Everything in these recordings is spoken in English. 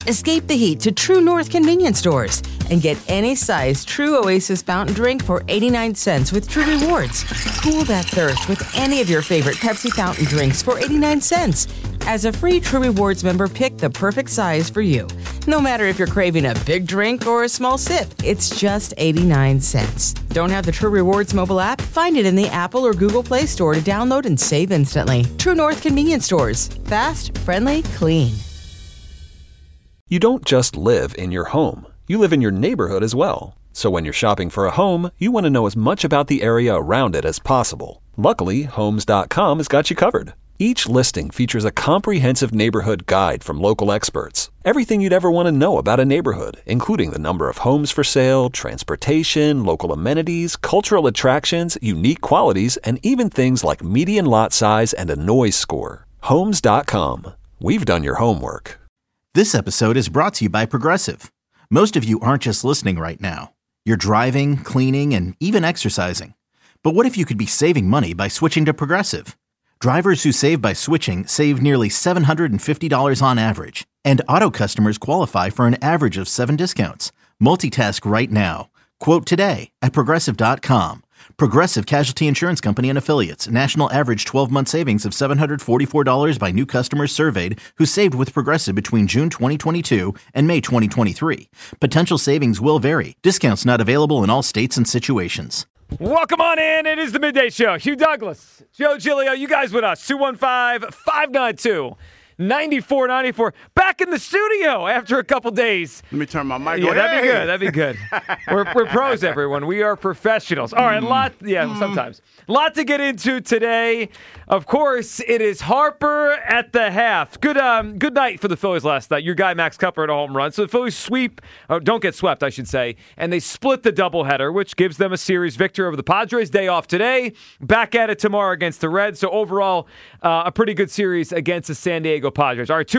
Escape the heat to True North convenience stores and get any size True Oasis fountain drink for 89 cents with True Rewards. Cool that thirst with any of your favorite Pepsi fountain drinks for 89 cents. As a free True Rewards member, pick the perfect size for you. No matter if you're craving a big drink or a small sip, it's just 89 cents. Don't have the True Rewards mobile app? Find it in the Apple or Google Play Store to download and save instantly. True North convenience stores. Fast, friendly, clean. You don't just live in your home. You live in your neighborhood as well. So when you're shopping for a home, you want to know as much about the area around it as possible. Luckily, Homes.com has got you covered. Each listing features a comprehensive neighborhood guide from local experts. Everything you'd ever want to know about a neighborhood, including the number of homes for sale, transportation, local amenities, cultural attractions, unique qualities, and even things like median lot size and a noise score. Homes.com. We've done your homework. This episode is brought to you by Progressive. Most of you aren't just listening right now. You're driving, cleaning, and even exercising. But what if you could be saving money by switching to Progressive? Drivers who save by switching save nearly $750 on average. And auto customers qualify for an average of 7 discounts. Multitask right now. Quote today at Progressive.com. Progressive Casualty Insurance Company and Affiliates. National average 12-month savings of $744 by new customers surveyed who saved with Progressive between June 2022 and May 2023. Potential savings will vary. Discounts not available in all states and situations. Welcome on in. It is the Midday Show. Hugh Douglas, Joe Giglio, you guys with us. 215-592-9494. Back in the studio after a couple days. Let me turn my mic on. Yeah, that'd be good. That'd be good. We're pros, everyone. We are professionals. All right, sometimes. Lot to get into today. Of course, it is Harper at the half. Good night for the Phillies last night. Your guy, Max Kepler, had a home run. So the Phillies don't get swept, I should say, and they split the doubleheader, which gives them a series victory over the Padres. Day off today. Back at it tomorrow against the Reds. So overall, a pretty good series against the San Diego Padres. All right,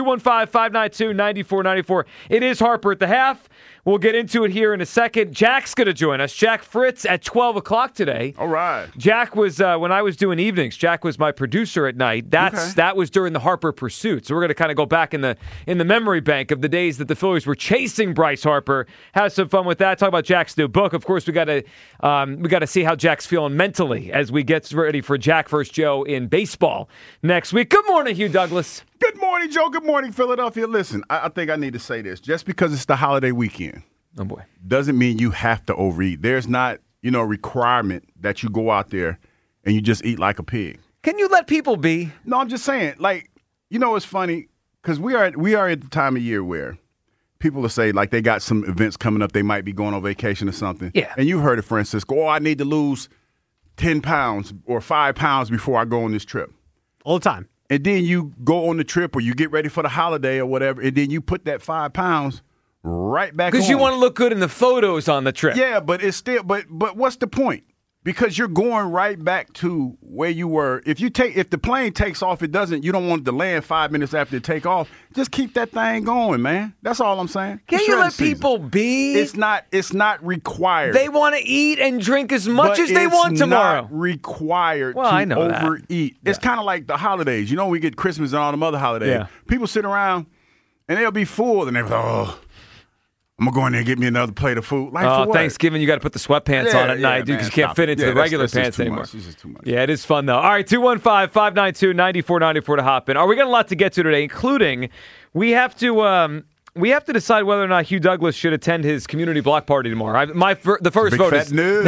215-592-9494. It is Harper at the half. We'll get into it here in a second. Jack's going to join us. Jack Fritz at 12 o'clock today. All right. Jack was, when I was doing evenings, Jack was my producer at night. That was during the Harper pursuit. So we're going to kind of go back in the memory bank of the days that the Phillies were chasing Bryce Harper. Have some fun with that. Talk about Jack's new book. Of course, we got to see how Jack's feeling mentally as we get ready for Jack vs. Joe in baseball next week. Good morning, Hugh Douglas. Good morning, Joe. Good morning, Philadelphia. Listen, I think I need to say this. Just because it's the holiday weekend, oh boy, doesn't mean you have to overeat. There's not, a requirement that you go out there and you just eat like a pig. Can you let people be? No, I'm just saying. It's funny because we are at the time of year where people will say they got some events coming up. They might be going on vacation or something. Yeah. And you've heard it, Francisco. I need to lose 10 pounds or 5 pounds before I go on this trip. All the time. And then you go on the trip or you get ready for the holiday or whatever, and then you put that 5 pounds right back on. Because you want to look good in the photos on the trip. Yeah, but it's still but what's the point? Because you're going right back to where you were. If the plane takes off, you don't want it to land 5 minutes after it take off. Just keep that thing going, man. That's all I'm saying. Can you let people be? It's not required. They want to eat and drink as much as they want tomorrow. It's not required to overeat. It's kind of like the holidays. We get Christmas and all them other holidays. Yeah. People sit around and they'll be full and they're like, I'm going to go in there and get me another plate of food. For what? Thanksgiving, you got to put the sweatpants on at night because you can't fit into the regular pants anymore. This is too much. Yeah, it is fun, though. All right, 215-592-9494 to hop in. We got a lot to get to today, including we have to decide whether or not Hugh Douglas should attend his community block party tomorrow. The first vote is no.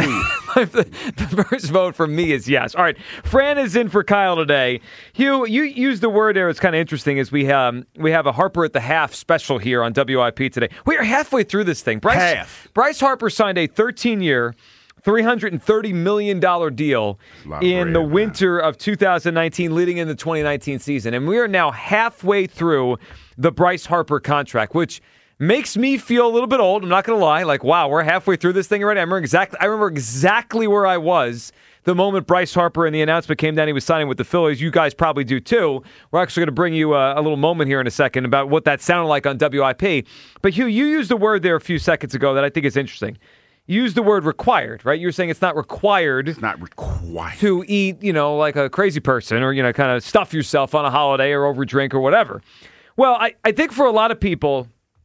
The first vote from me is yes. All right, Fran is in for Kyle today. Hugh, you used the word there. It's kind of interesting as we have a Harper at the half special here on WIP today. We are halfway through this thing. Bryce Harper signed a 13-year, $330 million deal in the winter of 2019, leading into the 2019 season. And we are now halfway through the Bryce Harper contract, which makes me feel a little bit old. I'm not going to lie. Wow, we're halfway through this thing already. I remember exactly where I was the moment Bryce Harper and the announcement came down he was signing with the Phillies. You guys probably do too. We're actually going to bring you a little moment here in a second about what that sounded like on WIP. But Hugh, you used the word there a few seconds ago that I think is interesting. You used the word required, right? You're saying it's not required. It's not required to eat, like a crazy person or, kind of stuff yourself on a holiday or overdrink or whatever. Well, I think for a lot of people,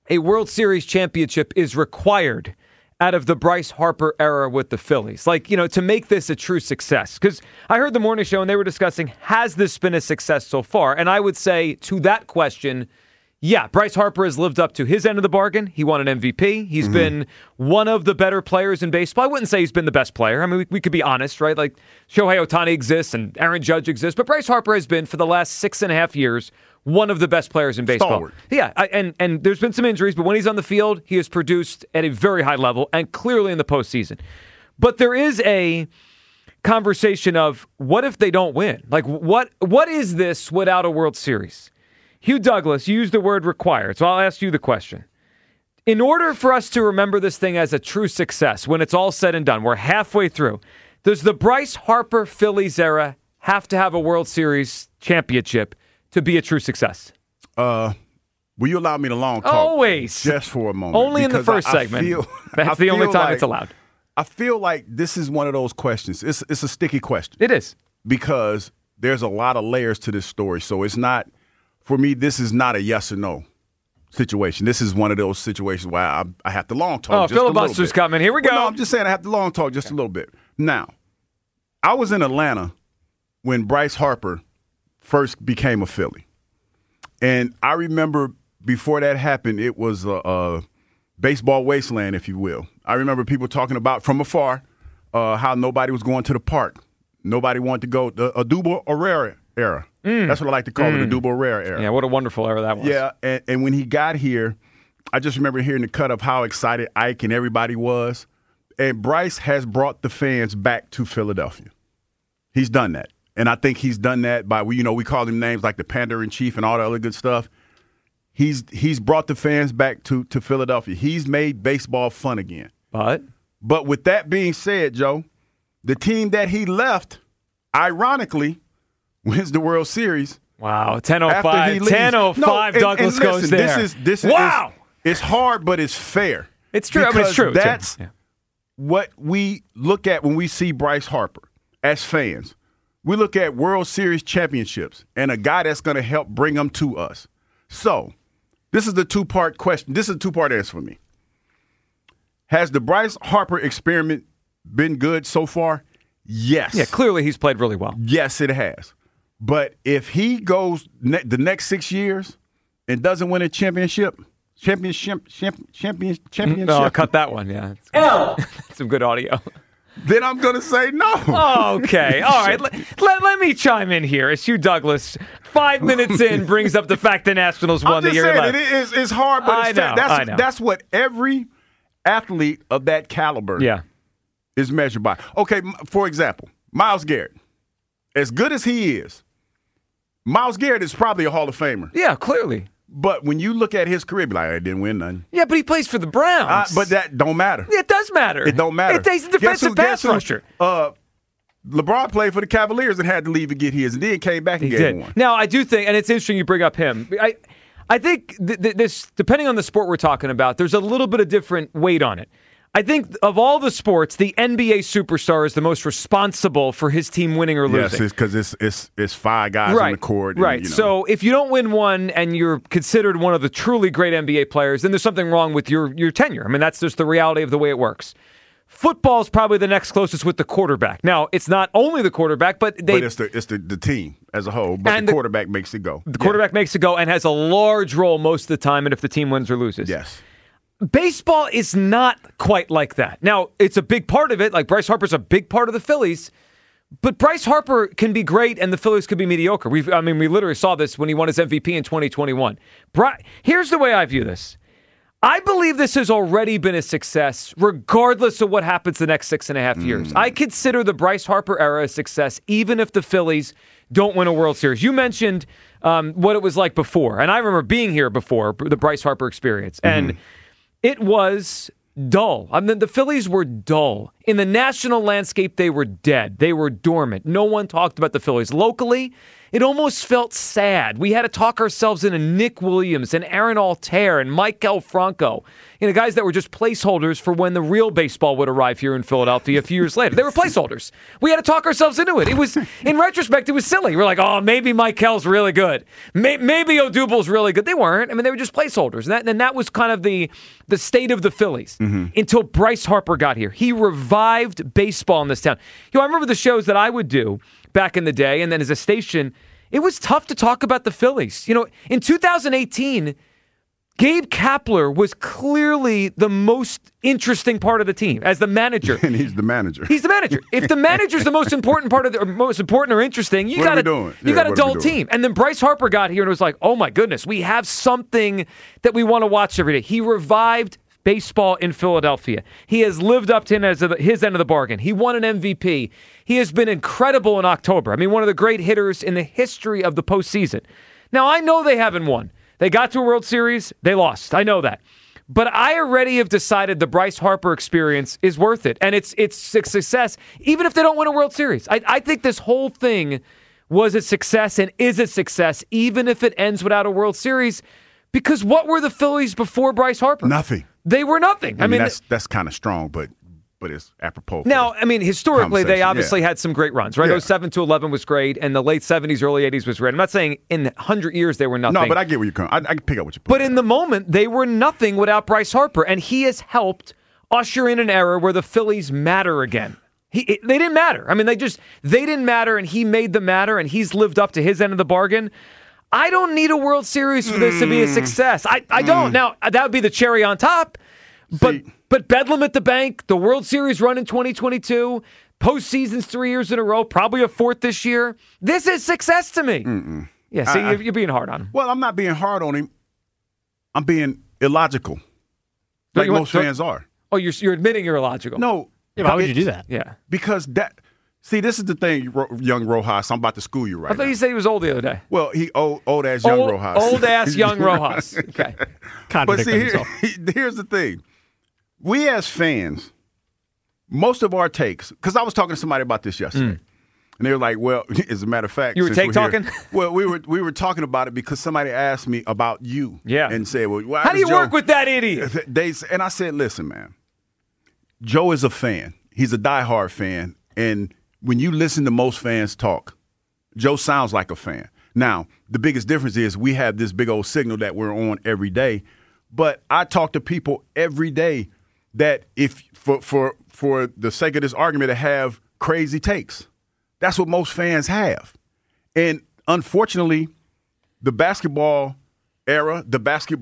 a World Series championship is required out of the Bryce Harper era with the Phillies? Like, to make this a true success? Because I heard the morning show and they were discussing, has this been a success so far? And I would say to that question, yeah, Bryce Harper has lived up to his end of the bargain. He won an MVP. He's been one of the better players in baseball. I wouldn't say he's been the best player. I mean, we could be honest, right? Like, Shohei Ohtani exists and Aaron Judge exists, but Bryce Harper has been, for the last 6.5 years, one of the best players in baseball. Stalwart. Yeah, and there's been some injuries, but when he's on the field, he has produced at a very high level and clearly in the postseason. But there is a conversation of, what if they don't win? Like, what is this without a World Series? Hugh Douglas, you used the word required, so I'll ask you the question. In order for us to remember this thing as a true success, when it's all said and done, we're halfway through, does the Bryce Harper Phillies era have to have a World Series championship to be a true success? Will you allow me to long talk? Always. Just for a moment. Only in the first segment. That's the only time it's allowed. I feel like this is one of those questions. It's a sticky question. It is. Because there's a lot of layers to this story. So it's not, for me, this is not a yes or no situation. This is one of those situations where I have to long talk. Oh, just filibuster's coming. Here we go. Well, no, I'm just saying I have to long talk just a little bit. Now, I was in Atlanta when Bryce Harper first became a Philly. And I remember before that happened, it was a baseball wasteland, if you will. I remember people talking about from afar how nobody was going to the park. Nobody wanted to go. The Odubel Herrera era. That's what I like to call it, the Odubel Herrera era. Yeah, what a wonderful era that was. Yeah, and when he got here, I just remember hearing the cut of how excited Ike and everybody was. And Bryce has brought the fans back to Philadelphia. He's done that. And I think he's done that by, we call him names like the Panda-in-Chief and all the other good stuff. He's brought the fans back to Philadelphia. He's made baseball fun again. But with that being said, Joe, the team that he left, ironically, wins the World Series. Wow, 10:05. 10:05. Douglas goes there. This wow. It's hard, but it's fair. It's true. I mean, it's true. That's what we look at when we see Bryce Harper as fans. We look at World Series championships and a guy that's going to help bring them to us. So, this is the two-part question. This is a two-part answer for me. Has the Bryce Harper experiment been good so far? Yes. Yeah, clearly he's played really well. Yes, it has. But if he goes the next 6 years and doesn't win a championship. No, I'll cut that one, yeah. Some good audio. Then I'm going to say no. Okay. All right. Let me chime in here. It's Hugh Douglas. 5 minutes in brings up the fact the Nationals won the year left. It's hard, but I know. That's what every athlete of that caliber is measured by. Okay, for example, Myles Garrett. As good as he is, Myles Garrett is probably a Hall of Famer. Yeah, clearly. But when you look at his career, be like, I didn't win nothing. Yeah, but he plays for the Browns. But that don't matter. It does matter. It don't matter. He's a defensive pass rusher. LeBron played for the Cavaliers and had to leave to get his, and then came back and gave one. Now, I do think, and it's interesting you bring up him. I think this, depending on the sport we're talking about, there's a little bit of different weight on it. I think of all the sports, the NBA superstar is the most responsible for his team winning or losing. Yes, because it's five guys on the court. And, right. So if you don't win one and you're considered one of the truly great NBA players, then there's something wrong with your tenure. I mean, that's just the reality of the way it works. Football is probably the next closest with the quarterback. Now, it's not only the quarterback, but it's the team as a whole. But the quarterback makes it go. The quarterback makes it go and has a large role most of the time, and if the team wins or loses. Yes. Baseball is not quite like that. Now, it's a big part of it. Like Bryce Harper's a big part of the Phillies. But Bryce Harper can be great and the Phillies could be mediocre. We literally saw this when he won his MVP in 2021. Here's the way I view this. I believe this has already been a success, regardless of what happens the next 6.5 years. I consider the Bryce Harper era a success, even if the Phillies don't win a World Series. You mentioned what it was like before, and I remember being here before, the Bryce Harper experience, and it was dull. I mean, the Phillies were dull In the national landscape, they were dead. They were dormant. No one talked about the Phillies. Locally, it almost felt sad. We had to talk ourselves into Nick Williams and Aaron Altair and Maikel Franco, guys that were just placeholders for when the real baseball would arrive here in Philadelphia a few years later. They were placeholders. We had to talk ourselves into it. It was, in retrospect, it was silly. We're like, oh, maybe Maikel's really good. Maybe Odubel's really good. They weren't. I mean, they were just placeholders. And that was kind of the state of the Phillies until Bryce Harper got here. He revived baseball in this town. I remember the shows that I would do back in the day, and then as a station, it was tough to talk about the Phillies. In 2018, Gabe Kapler was clearly the most interesting part of the team as the manager. And he's the manager. He's the manager. If the manager's the most important part of or most important or interesting, you got a dull team. And then Bryce Harper got here and it was like, oh my goodness, we have something that we want to watch every day. He revived baseball in Philadelphia. He has lived up to his end of the bargain. He won an MVP. He has been incredible in October. I mean, one of the great hitters in the history of the postseason. Now, I know they haven't won. They got to a World Series. They lost. I know that. But I already have decided the Bryce Harper experience is worth it. And it's a success, even if they don't win a World Series. I think this whole thing was a success and is a success, even if it ends without a World Series. Because what were the Phillies before Bryce Harper? Nothing. They were nothing. I mean that's kind of strong, but it's apropos. Now, I mean, historically, they obviously had some great runs, right? 07 to 11 was great, and the late 70s, early 80s was great. I'm not saying in 100 years they were nothing. No, but I get where you're coming. I can pick up what you're But in the moment, they were nothing without Bryce Harper, and he has helped usher in an era where the Phillies matter again. They didn't matter. I mean, they didn't matter, and he made them matter, and he's lived up to his end of the bargain. I don't need a World Series for this to be a success. I don't. Now, that would be the cherry on top, but Bedlam at the bank, the World Series run in 2022, postseasons 3 years in a row, probably a fourth this year. This is success to me. Yeah, see, you're being hard on him. Well, I'm not being hard on him. I'm being illogical, like most fans are. Oh, you're admitting you're illogical. No. Yeah, why would you do that? Yeah. Because see, this is the thing, young Rojas. I'm about to school you right now. I thought you said he was old the other day. Well, he old-ass young Rojas. Old-ass young Rojas. Okay. But see, here's the thing. We as fans, most of our takes, because I was talking to somebody about this yesterday, and they were like, well, as a matter of fact. You were talking? Well, we were talking about it because somebody asked me about you. Yeah. And said, well, how do you work with that idiot? And I said, listen, man, Joe is a fan. He's a diehard fan. And when you listen to most fans talk, Joe sounds like a fan. Now, the biggest difference is we have this big old signal that we're on every day. But I talk to people every day that if for the sake of this argument to have crazy takes. That's what most fans have. And unfortunately, the basketball era, the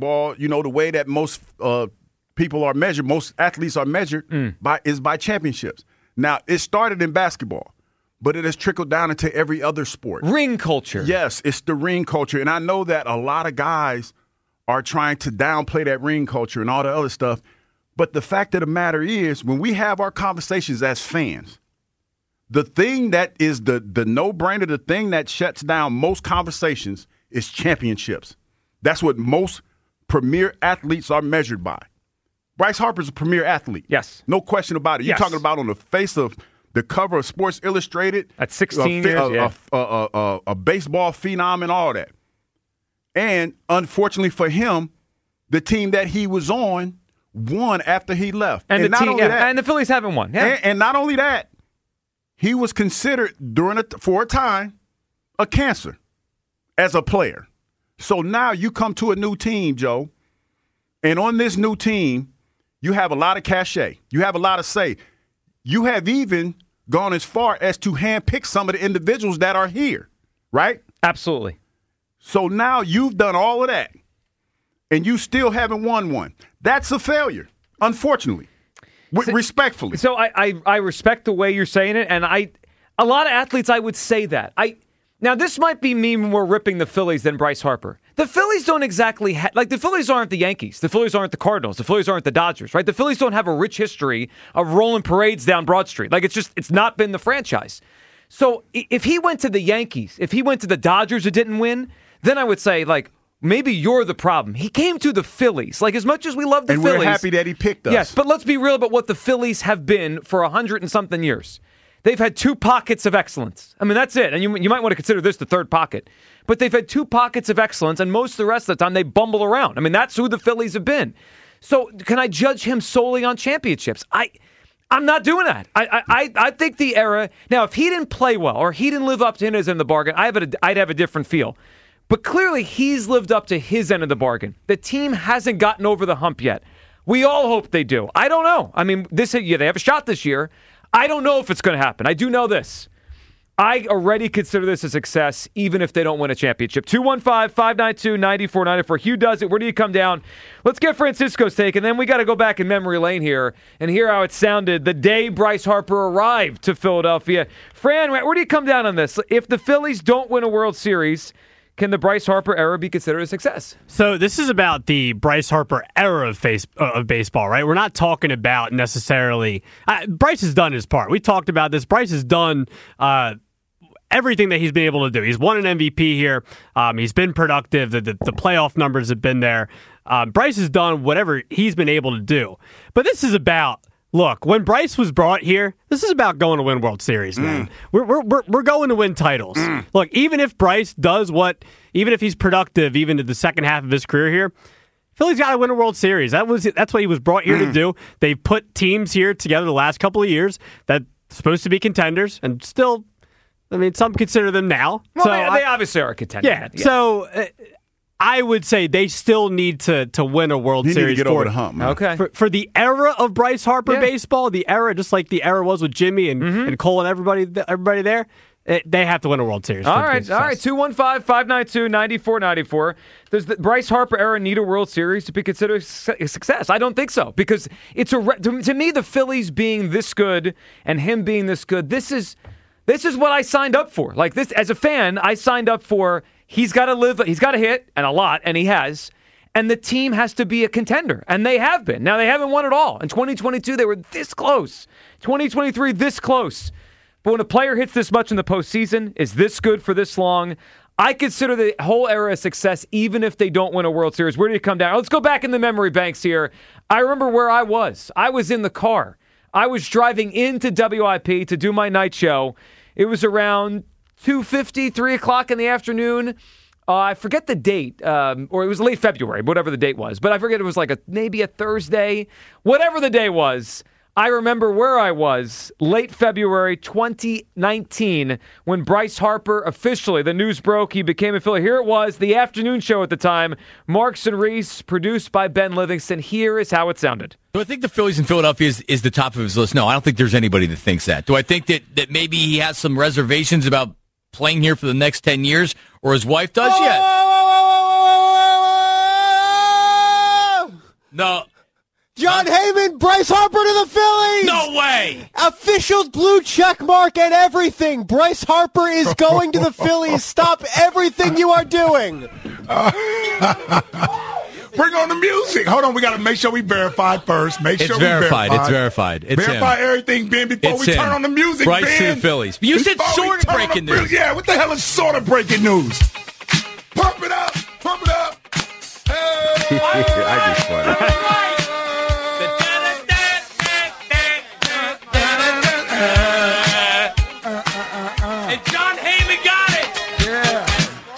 way that most people are measured, most athletes are measured is by championships. Now, it started in basketball, but it has trickled down into every other sport. Ring culture. Yes, it's the ring culture. And I know that a lot of guys are trying to downplay that ring culture and all the other stuff. But the fact of the matter is, when we have our conversations as fans, the thing that is the no-brainer, the thing that shuts down most conversations is championships. That's what most premier athletes are measured by. Bryce Harper's a premier athlete. Yes. No question about it. You're talking about on the face of the cover of Sports Illustrated. At 16 years, a baseball phenom and all that. And unfortunately for him, the team that he was on won after he left. And the Phillies haven't won. Yeah. And not only that, he was considered for a time a cancer as a player. So now you come to a new team, Joe, and on this new team, you have a lot of cachet. You have a lot of say. You have even gone as far as to handpick some of the individuals that are here, right? Absolutely. So now you've done all of that, and you still haven't won one. That's a failure, unfortunately. Respectfully. So I respect the way you're saying it, and a lot of athletes I would say that. Now this might be me more ripping the Phillies than Bryce Harper. The Phillies don't exactly the Phillies aren't the Yankees. The Phillies aren't the Cardinals. The Phillies aren't the Dodgers, right? The Phillies don't have a rich history of rolling parades down Broad Street. It's not been the franchise. So if he went to the Yankees, if he went to the Dodgers who didn't win, then I would say maybe you're the problem. He came to the Phillies. Like, as much as we love the and Phillies. we're happy that he picked us. Yes, but let's be real about what the Phillies have been for 100 and something years. They've had 2 pockets of excellence. I mean, that's it. And you might want to consider this the third pocket. But they've had 2 pockets of excellence, and most of the rest of the time they bumble around. I mean, that's who the Phillies have been. So can I judge him solely on championships? I'm not doing that. I think the era. Now, if he didn't play well or he didn't live up to his end of the bargain, I'd have a different feel. But clearly, he's lived up to his end of the bargain. The team hasn't gotten over the hump yet. We all hope they do. I don't know. I mean, they have a shot this year. I don't know if it's going to happen. I do know this. I already consider this a success, even if they don't win a championship. 215-592-9494. Hugh does it. Where do you come down? Let's get Francisco's take, and then we got to go back in memory lane here and hear how it sounded the day Bryce Harper arrived to Philadelphia. Fran, where do you come down on this? If the Phillies don't win a World Series, can the Bryce Harper era be considered a success? So this is about the Bryce Harper era of baseball, right? We're not talking about necessarily Bryce has done his part. We talked about this. Bryce has done everything that he's been able to do. He's won an MVP here. He's been productive. The playoff numbers have been there. Bryce has done whatever he's been able to do. But this is about, look, when Bryce was brought here, this is about going to win World Series, man. We're going to win titles. Look, even if Bryce does even if he's productive, even in the second half of his career here, Philly's got to win a World Series. That's what he was brought here to do. They've put teams here together the last couple of years that's supposed to be contenders, and still, I mean, some consider them now. Well, so they obviously are a contender. Yeah. So I would say they still need to win a World Series. Need to get over the hump, man. Okay. For the era of Bryce Harper baseball, the era just like the era was with Jimmy and Cole and everybody there, they have to win a World Series. All right. 215-592-9494. Does the Bryce Harper era need a World Series to be considered a success? I don't think so, because it's to me, the Phillies being this good and him being this good, this is what I signed up for. Like this, as a fan, I signed up for. He's got to hit, and a lot, and he has. And the team has to be a contender, and they have been. Now, they haven't won it all. In 2022, they were this close. 2023, this close. But when a player hits this much in the postseason, is this good for this long, I consider the whole era a success, even if they don't win a World Series. Where do you come down? Let's go back in the memory banks here. I remember where I was. I was in the car. I was driving into WIP to do my night show. It was around 2:50, 3 o'clock in the afternoon. I forget the date, or it was late February, whatever the date was. But I forget, it was like maybe a Thursday. Whatever the day was, I remember where I was late February 2019 when Bryce Harper officially, the news broke, he became a Philly. Here it was, the afternoon show at the time, Marks and Reese, produced by Ben Livingston. Here is how it sounded. Do I think the Phillies in Philadelphia is the top of his list? No, I don't think there's anybody that thinks that. Do I think that maybe he has some reservations about playing here for the next 10 years, or his wife does? No. John Heyman, Bryce Harper to the Phillies! No way! Official blue check mark and everything. Bryce Harper is going to the Phillies. Stop everything you are doing. Bring on the music. Hold on, we got to make sure we verify first. Make sure we verify. It's verified. It's verify him. everything, Ben, before we turn on the music, Bryce Ben. to the Phillies. You said sort of breaking news. Yeah, what the hell is sort of breaking news? Pump it up. Pump it up. Hey. I just funny. And John Heyman got it. Yeah.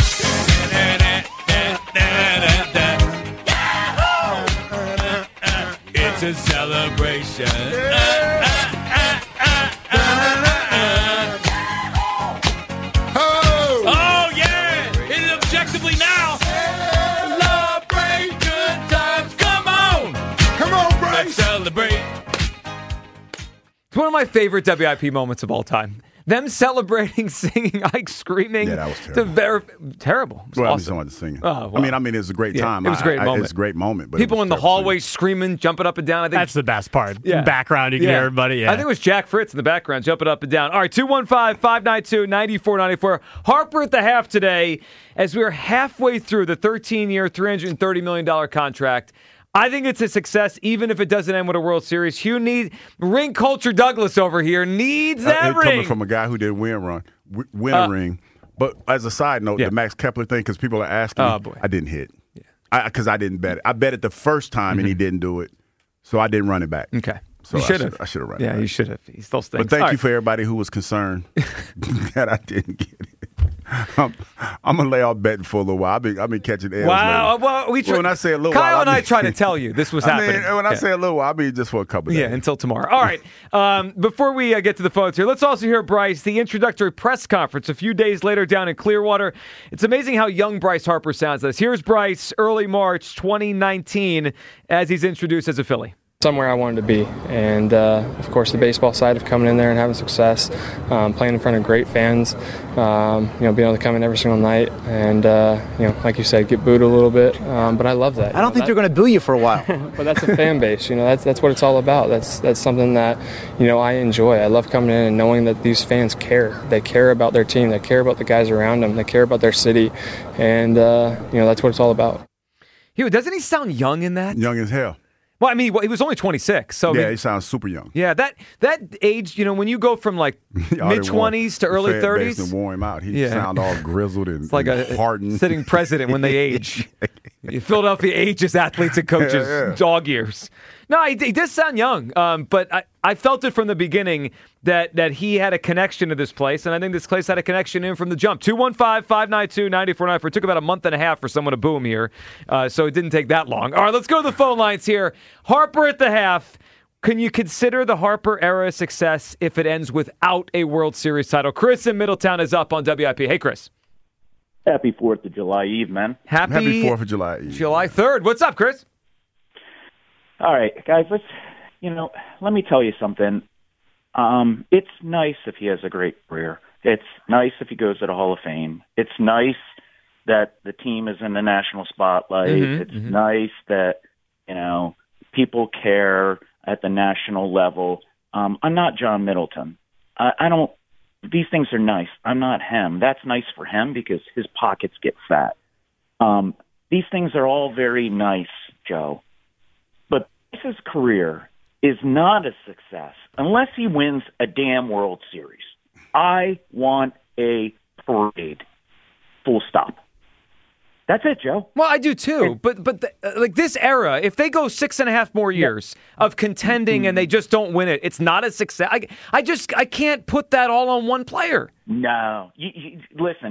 It's a celebration. Oh, yeah. It is objectively now. Celebrate good times. Come on. Come on, Bryce. Let's celebrate. It's one of my favorite WIP moments of all time. Them celebrating, singing, Ike screaming. Yeah, that was terrible. Terrible. It was Well, awesome. I was singing. Oh, wow. I mean, it was a great Yeah, time. it was a great moment. It was a great moment. But People in the hallway hallway. screaming, jumping up and down. I think That's the best part. In the background, you can hear everybody. Yeah. I think it was Jack Fritz in the background jumping up and down. All right, 215-592-9494. Harper at the half today as we're halfway through the 13-year, $330 million contract. I think it's a success even if it doesn't end with a World Series. Hugh needs ring culture. Douglas over here needs that ring. Coming from a guy who did win a ring. But as a side note, the Max Kepler thing, because people are asking, oh boy. I didn't hit. Because I didn't bet it. I bet it the first time and he didn't do it, so I didn't run it back. Okay. So you should have. I should have run it Yeah, back. you should have. He still stinks. But thank All you right. for everybody who was concerned that I didn't get it. I'm gonna lay off betting for a little while. I've been catching L's Wow. lately. Well, When I say a little Kyle while, and I try to tell you this was happening. When I Yeah. say a little while, I mean just for a couple of days. Yeah, until tomorrow. All right. Before we get to the phones here, let's also hear Bryce, the introductory press conference a few days later down in Clearwater. It's amazing how young Bryce Harper sounds. Here's Bryce, early March 2019, as he's introduced as a Philly. Somewhere I wanted to be, and of course the baseball side of coming in there and having success, playing in front of great fans, being able to come in every single night and like you said, get booed a little bit, but I love that. I don't think they're going to boo you for a while. But that's a fan base, that's what it's all about. That's something that I enjoy. I love coming in and knowing that these fans care. They care about their team. They care about the guys around them. They care about their city, and that's what it's all about. Hugh, doesn't he sound young in that? Young as hell. Well, I mean, he was only 26. So Yeah, he sounds super young. Yeah, that age, when you go from like mid-20s to early 30s. Basically wore him out. He sound all grizzled and, it's like and a hardened. sitting president when they age. Philadelphia ages athletes and coaches dog years. No, he does sound young, but I felt it from the beginning that he had a connection to this place, and I think this place had a connection in from the jump. 215-592-9494. It took about a month and a half for someone to boo him here, so it didn't take that long. All right, let's go to the phone lines here. Harper at the half. Can you consider the Harper era a success if it ends without a World Series title? Chris in Middletown is up on WIP. Hey, Chris. Happy 4th of July Eve, man. Happy 4th of July Eve. July 3rd. What's up, Chris? All right, guys, let me tell you something. It's nice if he has a great career. It's nice if he goes to the Hall of Fame. It's nice that the team is in the national spotlight. It's nice that, people care at the national level. I'm not John Middleton. These things are nice. I'm not him. That's nice for him because his pockets get fat. These things are all very nice, Joe. But his career is not a success unless he wins a damn World Series. I want a parade. Full stop. That's it, Joe. Well, I do too. But like this era, if they go 6.5 more years of contending and they just don't win it, it's not a success. I can't put that all on one player. No. Listen,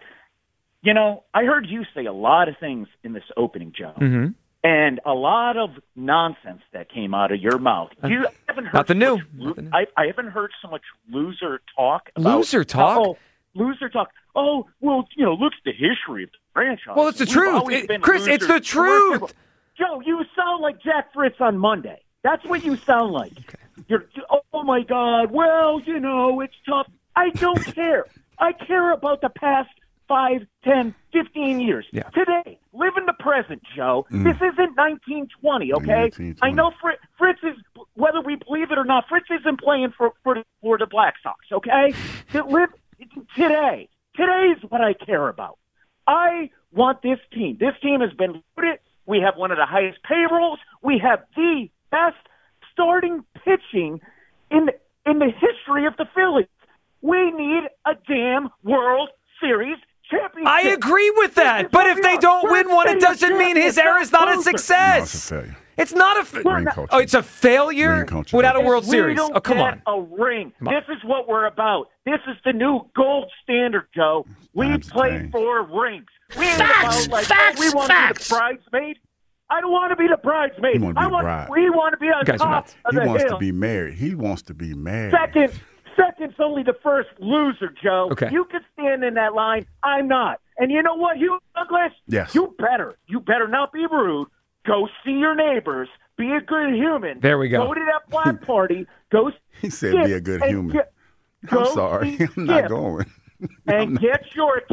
I heard you say a lot of things in this opening, Joe. Mm-hmm. And a lot of nonsense that came out of your mouth. You haven't heard Nothing new. I haven't heard so much loser talk. Loser talk? Loser talk. Oh, well, look at the history of the franchise. Well, it's the truth. Chris, it's the truth. Joe, you sound like Jack Fritz on Monday. That's what you sound like. Okay. Oh, my God. Well, it's tough. I don't care. I care about the past 5, 10, 15 years. Yeah. Today, live in the present, Joe. This isn't 1920, okay? 1920. I know Fritz is, whether we believe it or not, Fritz isn't playing for the Black Sox, okay? Live today. Today is what I care about. I want this team. This team has been loaded. We have one of the highest payrolls. We have the best starting pitching in the history of the Phillies. We need a damn World Series championship. I agree with that. But if they don't win one, it doesn't mean his era is not a success. No, it's a failure. It's not a it's a failure without a World Series. We don't Oh, come get on. a ring. This is what we're about. This is the new gold standard, Joe. We play for rings. We ain't about we want to be the bridesmaid. I don't want to be the bridesmaid. He want to be the bride. We want to be on top of He the wants hill. to be married. He wants to be married. Second's only the first loser, Joe. Okay. You can stand in that line. I'm not. And you know what, Hugh Douglas? Yes. You better not be rude. Go see your neighbors. Be a good human. There we go. Go to that block party. Go. He said be a good human. I'm sorry. I'm not going. And get your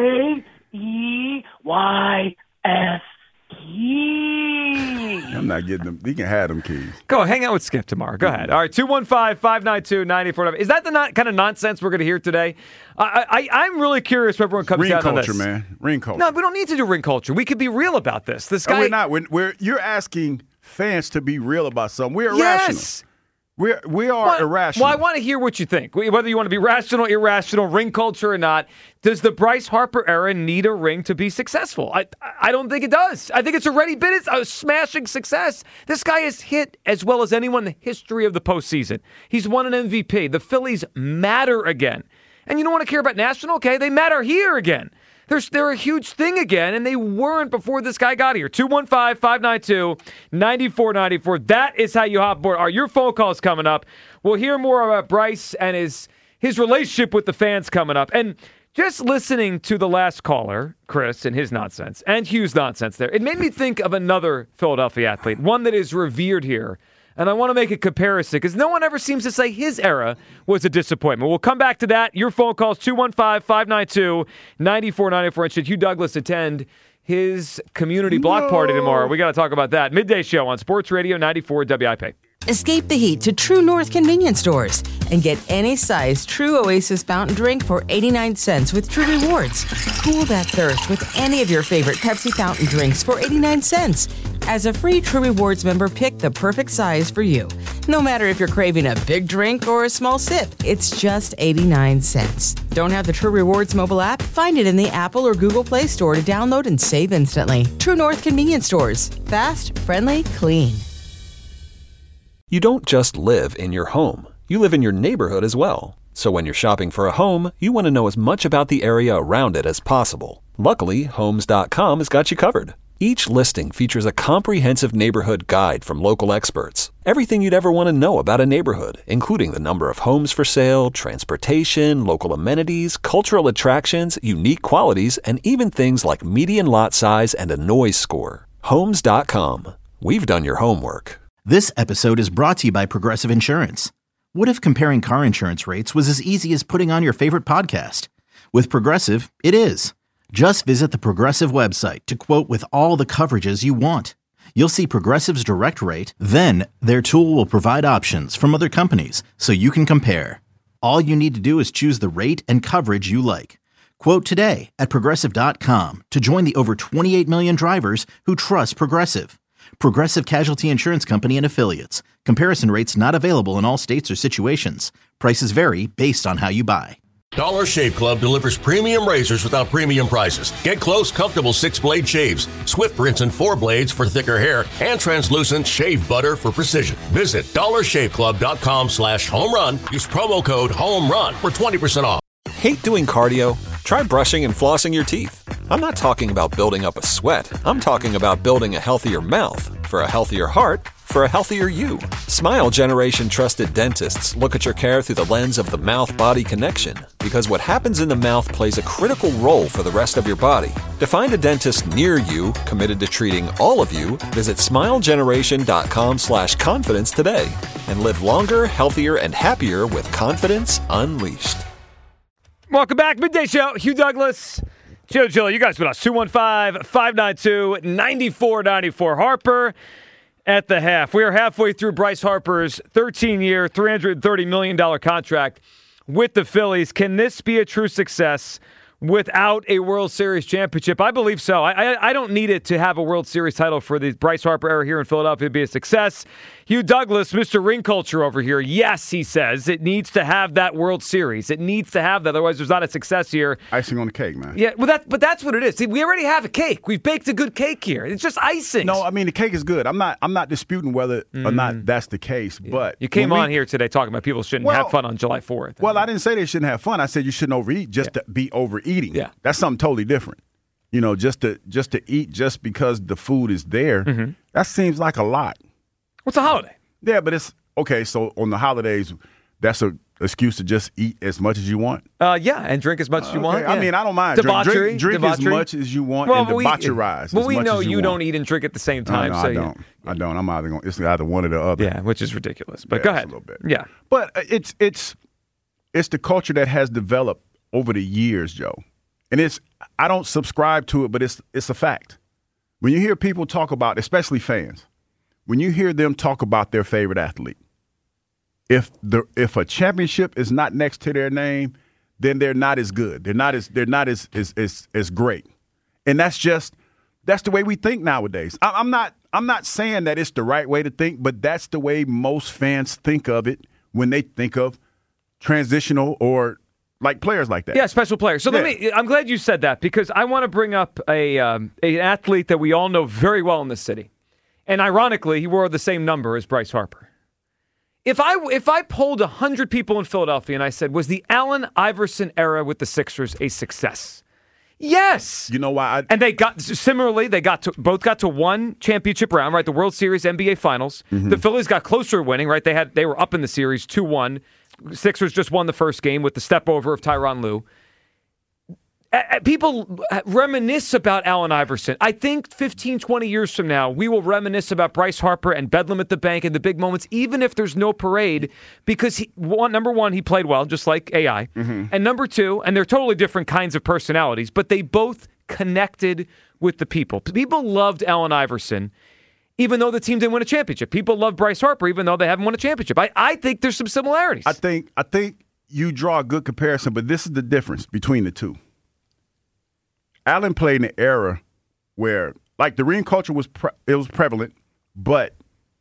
keys. I'm not getting them. He can have them keys. Go hang out with Skip tomorrow. Go ahead. All right, 215-592-94. Is that the kind of nonsense we're going to hear today? I'm really curious where everyone comes Ring down on culture, this. man. Ring culture. No, we don't need to do ring culture. We could be real about this. This guy. No, we're not. You're asking fans to be real about something. We're Yes. irrational. We are irrational. Well, I want to hear what you think. Whether you want to be rational, irrational, ring culture or not, does the Bryce Harper era need a ring to be successful? I don't think it does. I think it's already been a smashing success. This guy has hit as well as anyone in the history of the postseason. He's won an MVP. The Phillies matter again. And you don't want to care about national? Okay, they matter here again. They're a huge thing again, and they weren't before this guy got here. 215-592-9494. That is how you hop aboard. All right, your phone call's coming up. We'll hear more about Bryce and his relationship with the fans coming up. And just listening to the last caller, Chris, and his nonsense, and Hugh's nonsense there, it made me think of another Philadelphia athlete, one that is revered here. And I want to make a comparison because no one ever seems to say his era was a disappointment. We'll come back to that. Your phone calls 215-592-9494. And should Hugh Douglas attend his community block party tomorrow? We got to talk about that. Midday Show on Sports Radio 94 WIP. Escape the heat to True North convenience stores and get any size True Oasis fountain drink for 89 cents with True Rewards. Cool that thirst with any of your favorite Pepsi fountain drinks for 89 cents. As a free True Rewards member, pick the perfect size for you. No matter if you're craving a big drink or a small sip, it's just 89 cents. Don't have the True Rewards mobile app? Find it in the Apple or Google Play Store to download and save instantly. True North convenience stores. Fast, friendly, clean. You don't just live in your home. You live in your neighborhood as well. So when you're shopping for a home, you want to know as much about the area around it as possible. Luckily, Homes.com has got you covered. Each listing features a comprehensive neighborhood guide from local experts. Everything you'd ever want to know about a neighborhood, including the number of homes for sale, transportation, local amenities, cultural attractions, unique qualities, and even things like median lot size and a noise score. Homes.com. We've done your homework. This episode is brought to you by Progressive Insurance. What if comparing car insurance rates was as easy as putting on your favorite podcast? With Progressive, it is. Just visit the Progressive website to quote with all the coverages you want. You'll see Progressive's direct rate, then their tool will provide options from other companies so you can compare. All you need to do is choose the rate and coverage you like. Quote today at Progressive.com to join the over 28 million drivers who trust Progressive. Progressive Casualty Insurance Company and Affiliates. Comparison rates not available in all states or situations. Prices vary based on how you buy. Dollar Shave Club delivers premium razors without premium prices. Get close, comfortable 6-blade shaves, Swift rinse and 4 blades for thicker hair, and translucent shave butter for precision. Visit dollarshaveclub.com/homerun. Use promo code HOMERUN for 20% off. Hate doing cardio? Try brushing and flossing your teeth. I'm not talking about building up a sweat. I'm talking about building a healthier mouth for a healthier heart for a healthier you. Smile Generation trusted dentists look at your care through the lens of the mouth-body connection because what happens in the mouth plays a critical role for the rest of your body. To find a dentist near you committed to treating all of you, visit smilegeneration.com/confidence today and live longer, healthier, and happier with confidence unleashed. Welcome back. Midday Show. Hugh Douglas, Joe Gill. You guys with us. 215-592-9494. Harper at the half. We are halfway through Bryce Harper's 13-year, $330 million contract with the Phillies. Can this be a true success without a World Series championship? I believe so. I don't need it to have a World Series title for the Bryce Harper era here in Philadelphia to be a success. Hugh Douglas, Mr. Ring Culture over here, yes, he says it needs to have that World Series. It needs to have that, otherwise there's not a success here. Icing on the cake, man. Yeah, well, that's what it is. See, we already have a cake. We've baked a good cake here. It's just icing. No, I mean the cake is good. I'm not disputing whether or not that's the case. Yeah. But you came on here today talking about people shouldn't have fun on July 4th. Well, I didn't say they shouldn't have fun. I said you shouldn't overeat just to be overeating. Yeah, that's something totally different. You know, just to eat just because the food is there. Mm-hmm. That seems like a lot. What's a holiday? Yeah, but it's okay. So on the holidays, that's an excuse to just eat as much as you want. Yeah, and drink as much as you want. Yeah. I mean, I don't mind. Debauchery. Drink as much as you want and debaucherize. Well, we know you don't eat and drink at the same time. No, so I don't. I don't. I'm either going. It's either one or the other. Yeah, which is ridiculous. But go ahead. A little bit. Yeah, but it's the culture that has developed over the years, Joe. And I don't subscribe to it, but it's a fact. When you hear people talk about, especially fans, when you hear them talk about their favorite athlete, if a championship is not next to their name, then they're not as good. They're not as great. And that's just that's the way we think nowadays. I'm not saying that it's the right way to think, but that's the way most fans think of it when they think of transitional or like players like that. Yeah, special players. So I'm glad you said that because I want to bring up an athlete that we all know very well in this city. And ironically, he wore the same number as Bryce Harper. If I polled 100 people in Philadelphia and I said, was the Allen Iverson era with the Sixers a success? Yes. You know why? And both got to one championship round, right? The World Series, NBA Finals. Mm-hmm. The Phillies got closer to winning, right? They were up in the series 2-1. Sixers just won the first game with the step over of Tyronn Lue. People reminisce about Allen Iverson. I think 15, 20 years from now, we will reminisce about Bryce Harper and Bedlam at the Bank and the big moments, even if there's no parade, because number one, he played well, just like AI. Mm-hmm. And number two, and they're totally different kinds of personalities, but they both connected with the people. People loved Allen Iverson, even though the team didn't win a championship. People love Bryce Harper, even though they haven't won a championship. I think there's some similarities. I think you draw a good comparison, but this is the difference between the two. Allen played in an era where, like, the ring culture was prevalent, but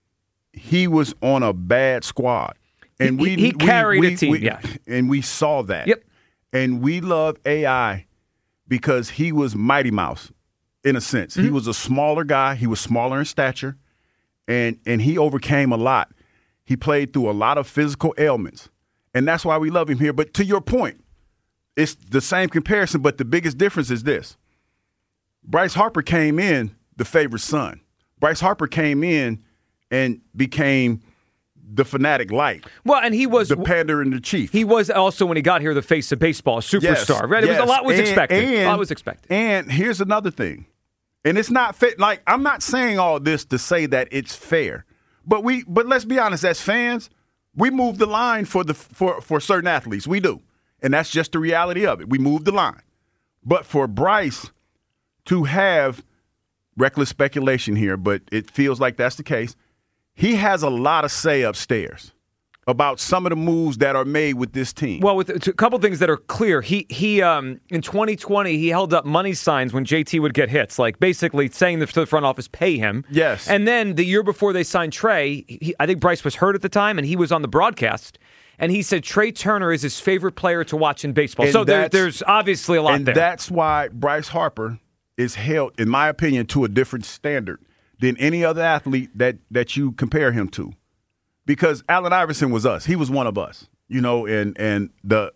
he was on a bad squad, and he carried a team. Yeah, and we saw that. Yep. And we love AI because he was Mighty Mouse, in a sense. Mm-hmm. He was a smaller guy. He was smaller in stature, and he overcame a lot. He played through a lot of physical ailments, and that's why we love him here. But to your point, it's the same comparison, but the biggest difference is this. Bryce Harper came in the favorite son. Bryce Harper came in and became the fanatic light. Well, and he was the pander and the chief. He was also, when he got here, the face of baseball, a superstar. Right? Yes. A lot was expected. And here's another thing. And it's not fair. Like, I'm not saying all this to say that it's fair. But let's be honest, as fans, we move the line for certain athletes. We do. And that's just the reality of it. We moved the line. But for Bryce to have reckless speculation here, but it feels like that's the case, he has a lot of say upstairs about some of the moves that are made with this team. Well, with a couple things that are clear, he in 2020 he held up money signs when JT would get hits, like basically saying to the front office, pay him. Yes. And then the year before they signed Trey, I think Bryce was hurt at the time, and he was on the broadcast. And he said Trey Turner is his favorite player to watch in baseball. And so there's obviously a lot there. And that's why Bryce Harper is held, in my opinion, to a different standard than any other athlete that you compare him to. Because Allen Iverson was us. He was one of us. You know, and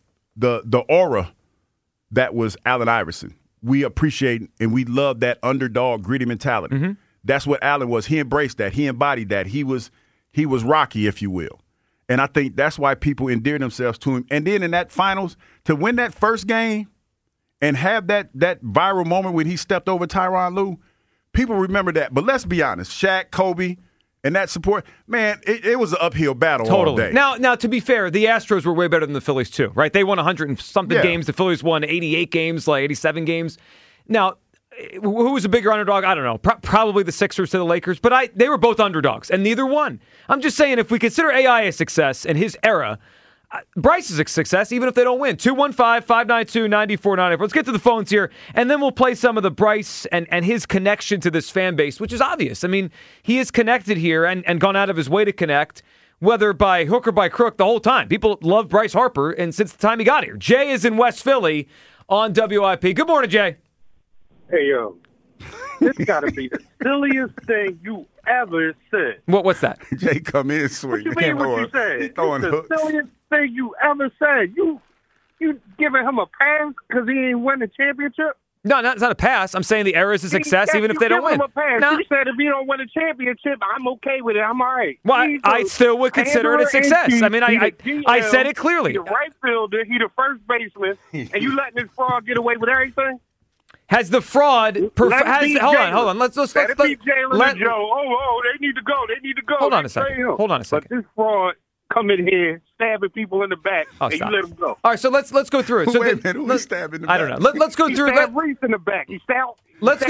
the aura that was Allen Iverson. We appreciate and we love that underdog, gritty mentality. Mm-hmm. That's what Allen was. He embraced that. He embodied that. He was Rocky, if you will. And I think that's why people endear themselves to him. And then in that finals, to win that first game and have that viral moment when he stepped over Tyronn Lue, people remember that. But let's be honest, Shaq, Kobe, and that support, man, it was an uphill battle all day. Now, to be fair, the Astros were way better than the Phillies too, right? They won 100 and something games. The Phillies won 88 games, like 87 games. Now, who was a bigger underdog? I don't know. Probably the Sixers to the Lakers, but they were both underdogs, and neither won. I'm just saying, if we consider AI a success in his era, Bryce is a success, even if they don't win. 215-592-9494. Let's get to the phones here, and then we'll play some of the Bryce and his connection to this fan base, which is obvious. I mean, he is connected here and gone out of his way to connect, whether by hook or by crook, the whole time. People love Bryce Harper, and since the time he got here. Jay is in West Philly on WIP. Good morning, Jay. Hey, yo, this got to be the silliest thing you ever said. What's that? Jay, come in, sweet. What you mean what you said? It's the silliest thing you ever said. You giving him a pass because he ain't won the championship? No, it's not a pass. I'm saying the era is a success even if they don't win. Him a pass. No. You said if he don't win a championship, I'm okay with it. I'm all right. Well, I still would consider it a success. I mean, I said it clearly. He's the right fielder. He's the first baseman. And you letting this fraud get away with everything? Has the fraud? Hold on. Let's let it be Jalen and Joe. They need to go. Hold on a second. But this fraud come in here stabbing people in the back, and you let them go. All right, so let's go through it. So wait a minute, who's stabbing in the back? I don't know. Let's go through. He stabbed Reese in the back. Let's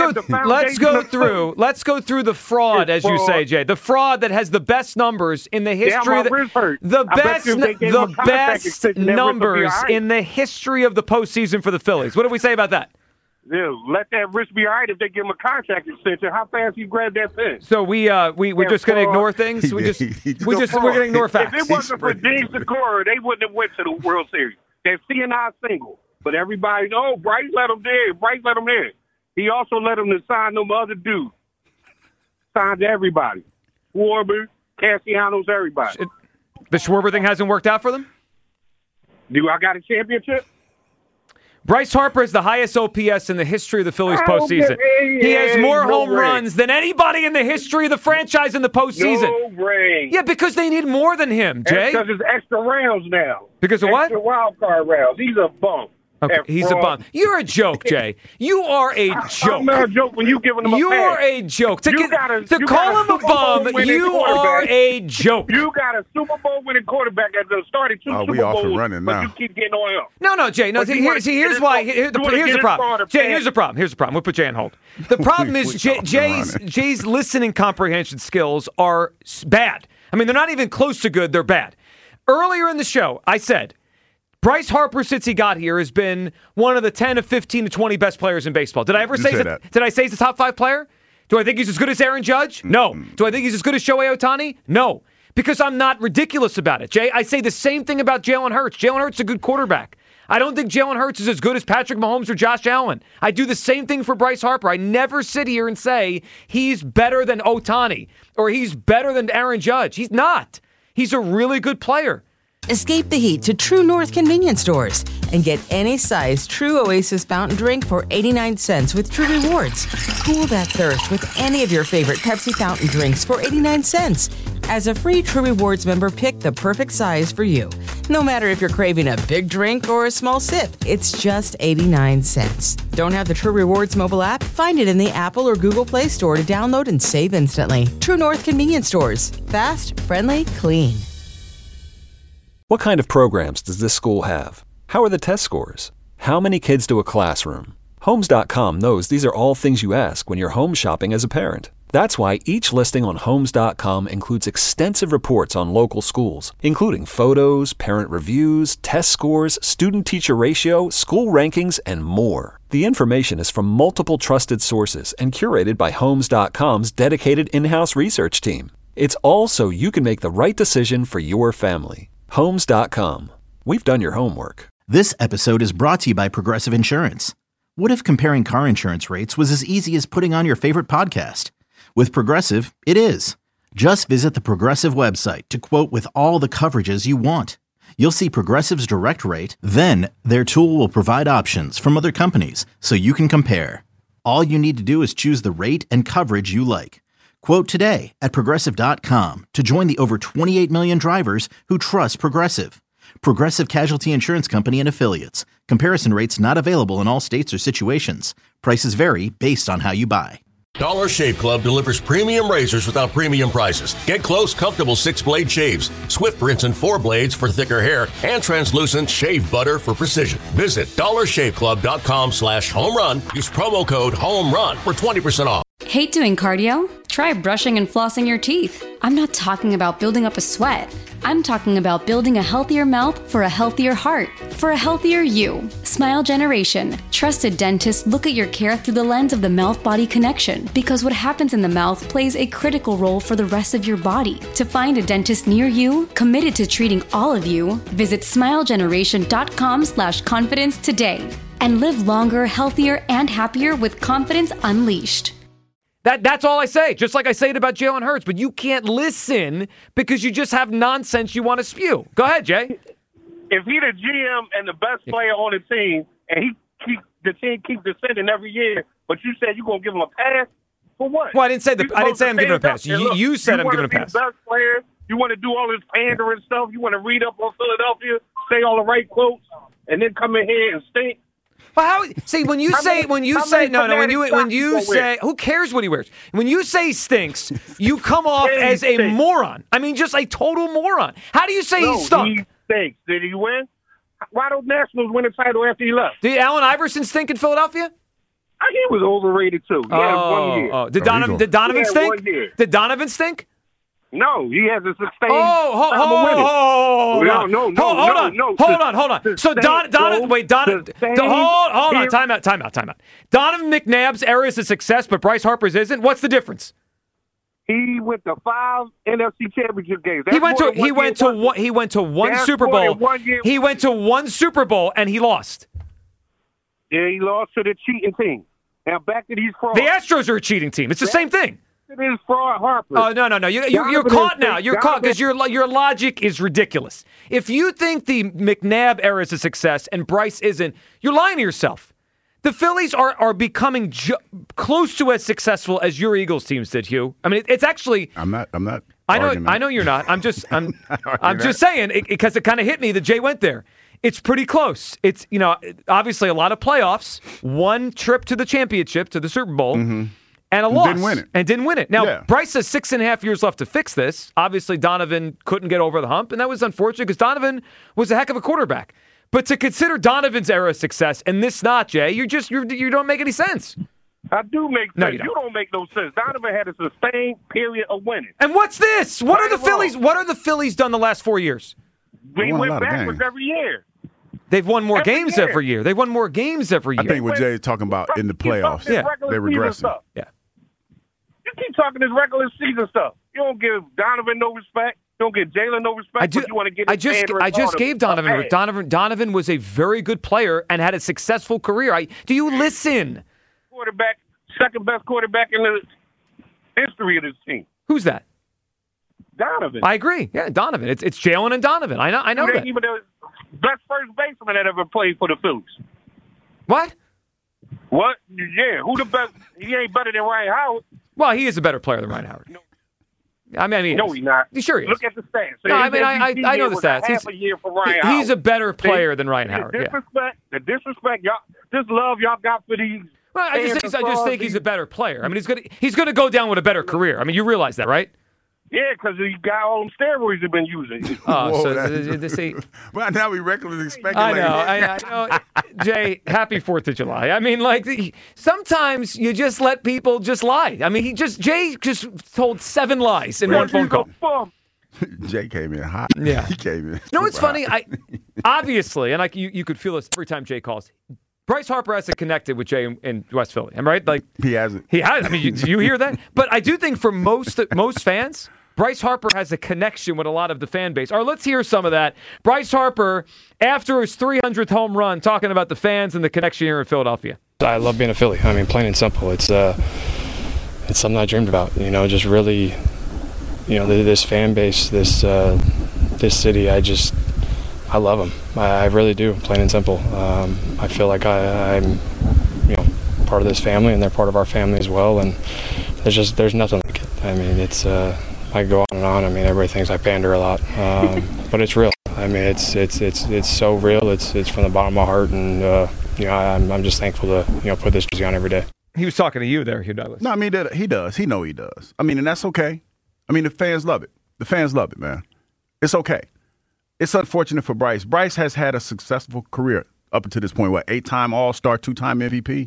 go through the fraud, as you say, Jay. The fraud that has the best numbers in the history. The best numbers in the history of the postseason for the Phillies. What do we say about that? Let that wrist be all right if they give him a contract extension. How fast you grab that pen? So we're just going to ignore things. We're going to ignore facts. If it wasn't for Dean Segura, they wouldn't have went to the World Series. That CNI single, but everybody, Bryce let him there. Bryce let him there. He also let him to sign them other dudes. Signed to everybody. Schwarber, Castellanos, everybody. The Schwarber thing hasn't worked out for them? Do I got a championship? Bryce Harper is the highest OPS in the history of the Phillies postseason. He has more home runs than anybody in the history of the franchise in the postseason. No ring. Yeah, because they need more than him, Jay. Because it's extra rounds now. Because of what? Extra wild card rounds. He's a bum. Okay, he's a bum. You're a joke, Jay. You are a joke. I'm not a joke when you giving him a You pass. are a joke. To You call him a bum, you are a joke. You got a Super Bowl winning quarterback at the starting two Super we off and Bowls, running but now. you keep getting on him. No, Jay. No, here's why. Here's the problem. Jay, here's the problem. We'll put Jay on hold. The problem is Jay's listening comprehension skills are bad. I mean, they're not even close to good. They're bad. Earlier in the show, I said, Bryce Harper, since he got here, has been one of the 10 to 15 to 20 best players in baseball. Did I ever say that? Did I say he's a top 5 player? Do I think he's as good as Aaron Judge? No. Do I think he's as good as Shohei Ohtani? No. Because I'm not ridiculous about it, Jay. I say the same thing about Jalen Hurts. Jalen Hurts is a good quarterback. I don't think Jalen Hurts is as good as Patrick Mahomes or Josh Allen. I do the same thing for Bryce Harper. I never sit here and say he's better than Ohtani or he's better than Aaron Judge. He's not. He's a really good player. Escape the heat to True North convenience stores and get any size True Oasis fountain drink for 89 cents with True Rewards. Cool that thirst with any of your favorite Pepsi fountain drinks for 89 cents. As a free True Rewards member, pick the perfect size for you. No matter if you're craving a big drink or a small sip, it's just 89 cents. Don't have the True Rewards mobile app? Find it in the Apple or Google Play Store to download and save instantly. True North convenience stores. Fast, friendly, clean. What kind of programs does this school have? How are the test scores? How many kids do a classroom? Homes.com knows these are all things you ask when you're home shopping as a parent. That's why each listing on Homes.com includes extensive reports on local schools, including photos, parent reviews, test scores, student-teacher ratio, school rankings, and more. The information is from multiple trusted sources and curated by Homes.com's dedicated in-house research team. It's all so you can make the right decision for your family. Homes.com. We've done your homework. This episode is brought to you by Progressive Insurance. What if comparing car insurance rates was as easy as putting on your favorite podcast? With Progressive, it is. Just visit the Progressive website to quote with all the coverages you want. You'll see Progressive's direct rate, then their tool will provide options from other companies so you can compare. All you need to do is choose the rate and coverage you like. Quote today at Progressive.com to join the over 28 million drivers who trust Progressive. Progressive Casualty Insurance Company and Affiliates. Comparison rates not available in all states or situations. Prices vary based on how you buy. Dollar Shave Club delivers premium razors without premium prices. Get close, comfortable 6-blade shaves, Swift rinse and 4 blades for thicker hair, and translucent shave butter for precision. Visit dollarshaveclub.com/home run. Use promo code HOMERUN for 20% off. Hate doing cardio? Try brushing and flossing your teeth. I'm not talking about building up a sweat. I'm talking about building a healthier mouth for a healthier heart, for a healthier you. Smile Generation. Trusted dentists look at your care through the lens of the mouth-body connection because what happens in the mouth plays a critical role for the rest of your body. To find a dentist near you, committed to treating all of you, visit smilegeneration.com/confidence today and live longer, healthier, and happier with confidence unleashed. That's all I say, just like I say it about Jalen Hurts, but you can't listen because you just have nonsense you want to spew. Go ahead, Jay. If he the GM and the best player on the team, and the team keeps descending every year, but you said you're going to give him a pass, for what? Well, I didn't say I'm giving him a pass. You said I'm giving him a pass. You want to be the best player. You want to do all this pandering stuff. You want to read up on Philadelphia, say all the right quotes, and then come in here and stink. Well, when you say, who cares what he wears? When you say he stinks, you come off as a moron. I mean, just a total moron. How do you say he stunk? He stinks. Did he win? Why don't Nationals win a title after he left? Did Allen Iverson stink in Philadelphia? He was overrated too. He had 1 year. Did Donovan stink? Did Donovan stink? No, he has a sustained. Hold on. So hold on. Time out. Donovan McNabb's era is a success, but Bryce Harper's isn't. What's the difference? He went to 5 NFC Championship games. He went to one Super Bowl. He went to one Super Bowl and he lost. Yeah, he lost to the cheating team. Now back to these frauds. The Astros are a cheating team. It's the same thing. It is fraud, Harper. Oh no! You're caught now. You're caught because your logic is ridiculous. If you think the McNabb era is a success and Bryce isn't, you're lying to yourself. The Phillies are becoming close to as successful as your Eagles teams did, Hugh. I mean, it's actually. I'm not. I know you're not. I'm just saying because it kind of hit me that Jay went there. It's pretty close. It's obviously a lot of playoffs, one trip to the championship, to the Super Bowl. Mm-hmm. And a loss. Didn't win it. Now, Bryce has 6.5 years left to fix this. Obviously, Donovan couldn't get over the hump, and that was unfortunate because Donovan was a heck of a quarterback. But to consider Donovan's era a success and this not, Jay, you don't make any sense. I do make sense. No, you don't make no sense. Donovan had a sustained period of winning. And what's this? What are the Phillies done the last 4 years? We went backwards every year. They've won more games every year. They've won more games every year. I think what Jay is talking about in the playoffs. Yeah, they're regressing. Yeah. You keep talking this regular season stuff. You don't give Donovan no respect. You don't give Jalen no respect. But you want to get. I just gave Donovan. Donovan was a very good player and had a successful career. Do you listen? Quarterback, second best quarterback in the history of this team. Who's that? Donovan. I agree. Yeah, Donovan. It's Jalen and Donovan. I know that. Even the best first baseman that ever played for the Phillies. What? What? Yeah. Who the best? He ain't better than Ryan Howard. Well, he is a better player than Ryan Howard. No. I mean, no, he's not. Sure he is. Look at the stats. No, I mean, I know the stats. He's a better player than Ryan Howard. The disrespect, y'all, this love y'all got for these. Well, I just think he's a better player. I mean, he's gonna go down with a better career. I mean, you realize that, right? Yeah, because he got all them steroids he's been using. Well, now we recklessly speculating. I know. Jay, happy 4th of July. I mean, sometimes you just let people just lie. I mean, Jay just told 7 lies in one phone call. Jay came in hot. Yeah. He came in. No, it's funny. Obviously, and you could feel this every time Jay calls. Bryce Harper hasn't connected with Jay in West Philly. Am I right? He hasn't. He has. I mean, do you hear that? But I do think for most fans, Bryce Harper has a connection with a lot of the fan base. All right, let's hear some of that. Bryce Harper, after his 300th home run, talking about the fans and the connection here in Philadelphia. I love being a Philly. I mean, plain and simple. It's something I dreamed about. Just really, this fan base, this city. I love them. I really do. Plain and simple. I feel like I'm, part of this family, and they're part of our family as well. And there's nothing like it. I mean, it's. I go on and on. I mean, everybody thinks I pander a lot, but it's real. I mean, it's so real. It's from the bottom of my heart, and I'm just thankful to put this jersey on every day. He was talking to you there, Hugh Douglas. No, I mean he does. He know he does. I mean, and that's okay. I mean, the fans love it. The fans love it, man. It's okay. It's unfortunate for Bryce. Bryce has had a successful career up until this point. 8-time All-Star, 2-time MVP,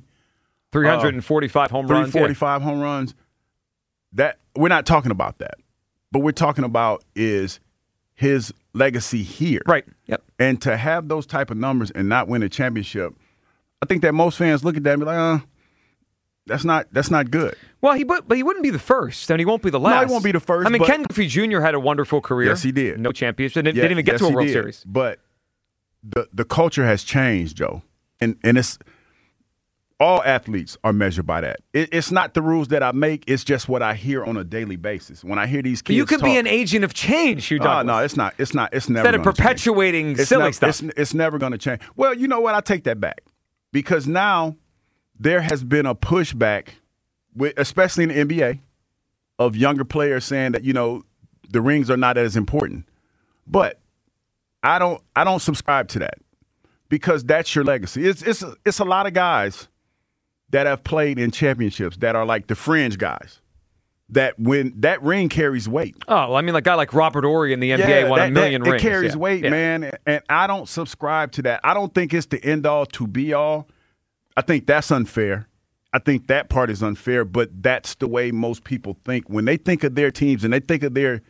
345 home runs. 345 home runs. That we're not talking about that. But we're talking about is his legacy here. Right. Yep. And to have those type of numbers and not win a championship, I think that most fans look at that and be like, that's not good. Well, but he wouldn't be the first, and he won't be the last. No, he won't be the first. I mean, Ken Griffey Jr. had a wonderful career. Yes, he did. No championship. Didn't even get to a World Series. But the culture has changed, Joe. And it's all athletes are measured by that. It's not the rules that I make. It's just what I hear on a daily basis. When I hear these kids you can be an agent of change, Hugh Douglas. No, it's not. It's never instead of perpetuating silly stuff. It's never going to change. Well, you know what? I take that back. Because now there has been a pushback, especially in the NBA, of younger players saying that, the rings are not as important. But I don't subscribe to that because that's your legacy. It's a lot of guys that have played in championships that are like the fringe guys that when that ring carries weight. Oh, well, I mean, a guy like Robert Horry in the NBA won a million rings. It carries weight, man, and I don't subscribe to that. I don't think it's the end-all to be-all. I think that's unfair. I think that part is unfair, but that's the way most people think. When they think of their teams and they think of their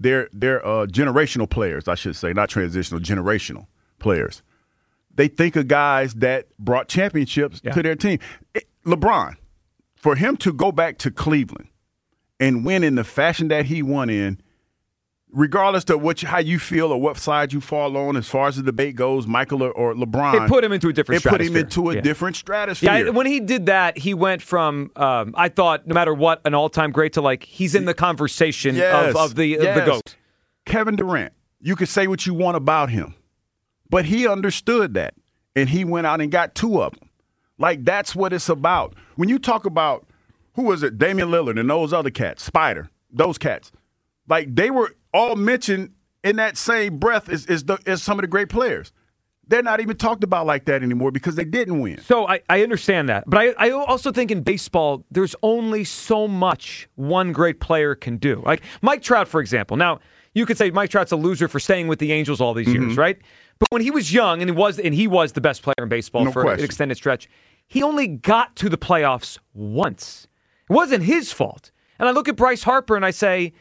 they're generational players, I should say, not transitional, generational players. They think of guys that brought championships to their team. LeBron, for him to go back to Cleveland and win in the fashion that he won in, regardless of how you feel or what side you fall on as far as the debate goes, Michael or LeBron. It put him into a different stratosphere. It put him into a different stratosphere. Yeah, when he did that, he went from, I thought, no matter what, an all-time great to, like, he's in the conversation of the GOAT. Kevin Durant, you could say what you want about him, but he understood that, and he went out and got 2 of them. Like, that's what it's about. When you talk about, who was it, Damian Lillard and those other cats, Spider, those cats, like, they were all mentioned in that same breath as some of the great players. They're not even talked about like that anymore because they didn't win. So I understand that. But I also think in baseball, there's only so much one great player can do. Like Mike Trout, for example. Now, you could say Mike Trout's a loser for staying with the Angels all these years, right? But when he was young, and he was the best player in baseball for an extended stretch, he only got to the playoffs once. It wasn't his fault. And I look at Bryce Harper and I say,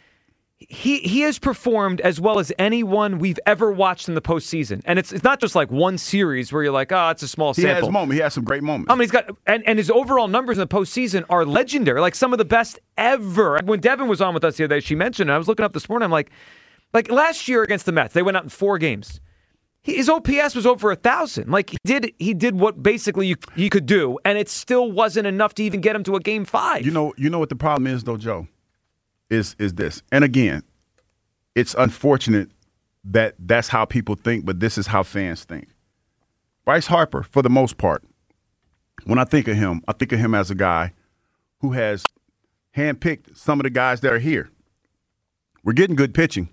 he has performed as well as anyone we've ever watched in the postseason. And it's not just like one series where you're like, it's a small sample. He has moments. He has some great moments. I mean, he's got and his overall numbers in the postseason are legendary, like some of the best ever. When Devin was on with us the other day, she mentioned it. I was looking up this morning. I'm like last year against the Mets, they went out in 4 games. His OPS was over 1,000. Like he did what basically he could do, and it still wasn't enough to even get him to a Game 5. You know what the problem is, though, Joe. Is this. And again, it's unfortunate that that's how people think, but this is how fans think. Bryce Harper, for the most part, when I think of him as a guy who has handpicked some of the guys that are here. We're getting good pitching,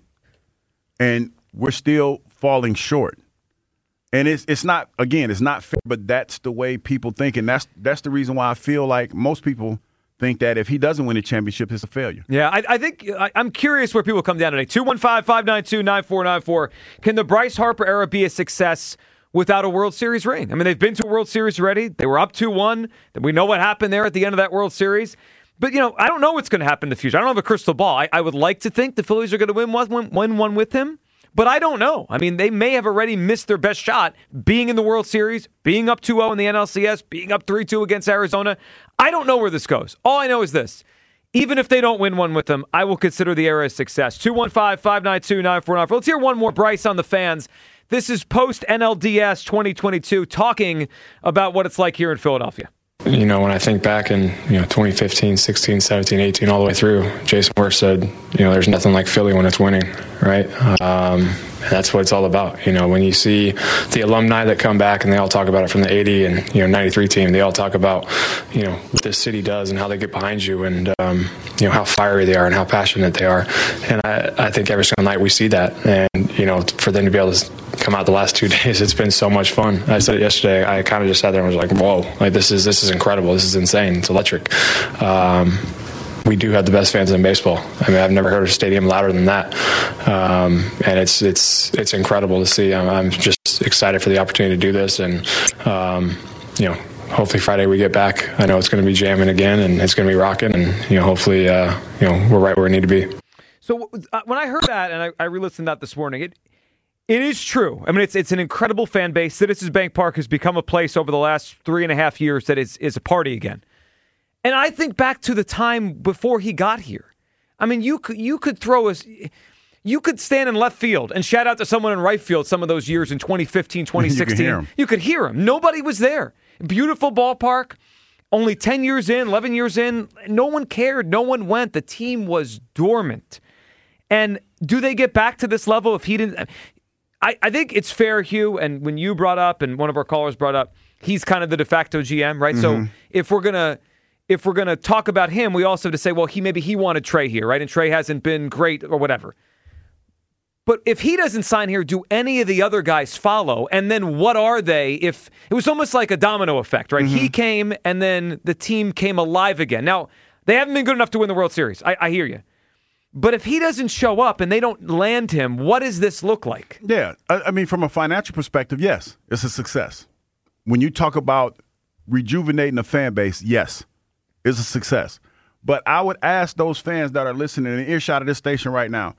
and we're still falling short. And it's not fair, but that's the way people think, and that's the reason why I feel like most people think that if he doesn't win a championship, it's a failure. Yeah, I think I'm curious where people come down today. 215-592-9494. Can the Bryce Harper era be a success without a World Series ring? I mean, they've been to a World Series already. They were up 2-1. We know what happened there at the end of that World Series. But, I don't know what's going to happen in the future. I don't have a crystal ball. I would like to think the Phillies are going to win one with him. But I don't know. I mean, they may have already missed their best shot being in the World Series, being up 2-0 in the NLCS, being up 3-2 against Arizona. I don't know where this goes. All I know is this. Even if they don't win one with them, I will consider the era a success. 215-592-9494. Let's hear one more Bryce on the fans. This is post-NLDS 2022 talking about what it's like here in Philadelphia. When I think back in 2015, 16, 17, 18, all the way through, Jason Worth said, there's nothing like Philly when it's winning, right? And that's what it's all about. When you see the alumni that come back and they all talk about it from the 80 and 93 team, they all talk about what this city does and how they get behind you and how fiery they are and how passionate they are. And I think every single night we see that. And for them to be able to come out the last 2 days, it's been so much fun. I said it yesterday. I kind of just sat there and was like, whoa, like this is incredible. This is insane. It's electric. We do have the best fans in baseball. I mean, I've never heard a stadium louder than that. And it's incredible to see. I'm just excited for the opportunity to do this. And, hopefully Friday we get back. I know it's going to be jamming again and it's going to be rocking. And, hopefully, we're right where we need to be. So when I heard that, and I re-listened to that this morning, it is true. I mean, it's an incredible fan base. Citizens Bank Park has become a place over the last 3.5 years that is a party again. And I think back to the time before he got here. I mean, you could stand in left field and shout out to someone in right field some of those years in 2015, 2016. You could hear him. Nobody was there. Beautiful ballpark. Only 10 years in, 11 years in, no one cared. No one went. The team was dormant. And do they get back to this level if he didn't? I think it's fair, Hugh, and when you brought up and one of our callers brought up, he's kind of the de facto GM, right? Mm-hmm. So if we're gonna talk about him, we also have to say, well, maybe he wanted Trey here, right? And Trey hasn't been great or whatever. But if he doesn't sign here, do any of the other guys follow? And then what are they? If it was almost like a domino effect, right? Mm-hmm. He came and then the team came alive again. Now, they haven't been good enough to win the World Series. I hear you. But if he doesn't show up and they don't land him, what does this look like? Yeah. I mean, from a financial perspective, yes, it's a success. When you talk about rejuvenating a fan base, yes, it's a success. But I would ask those fans that are listening in earshot of this station right now,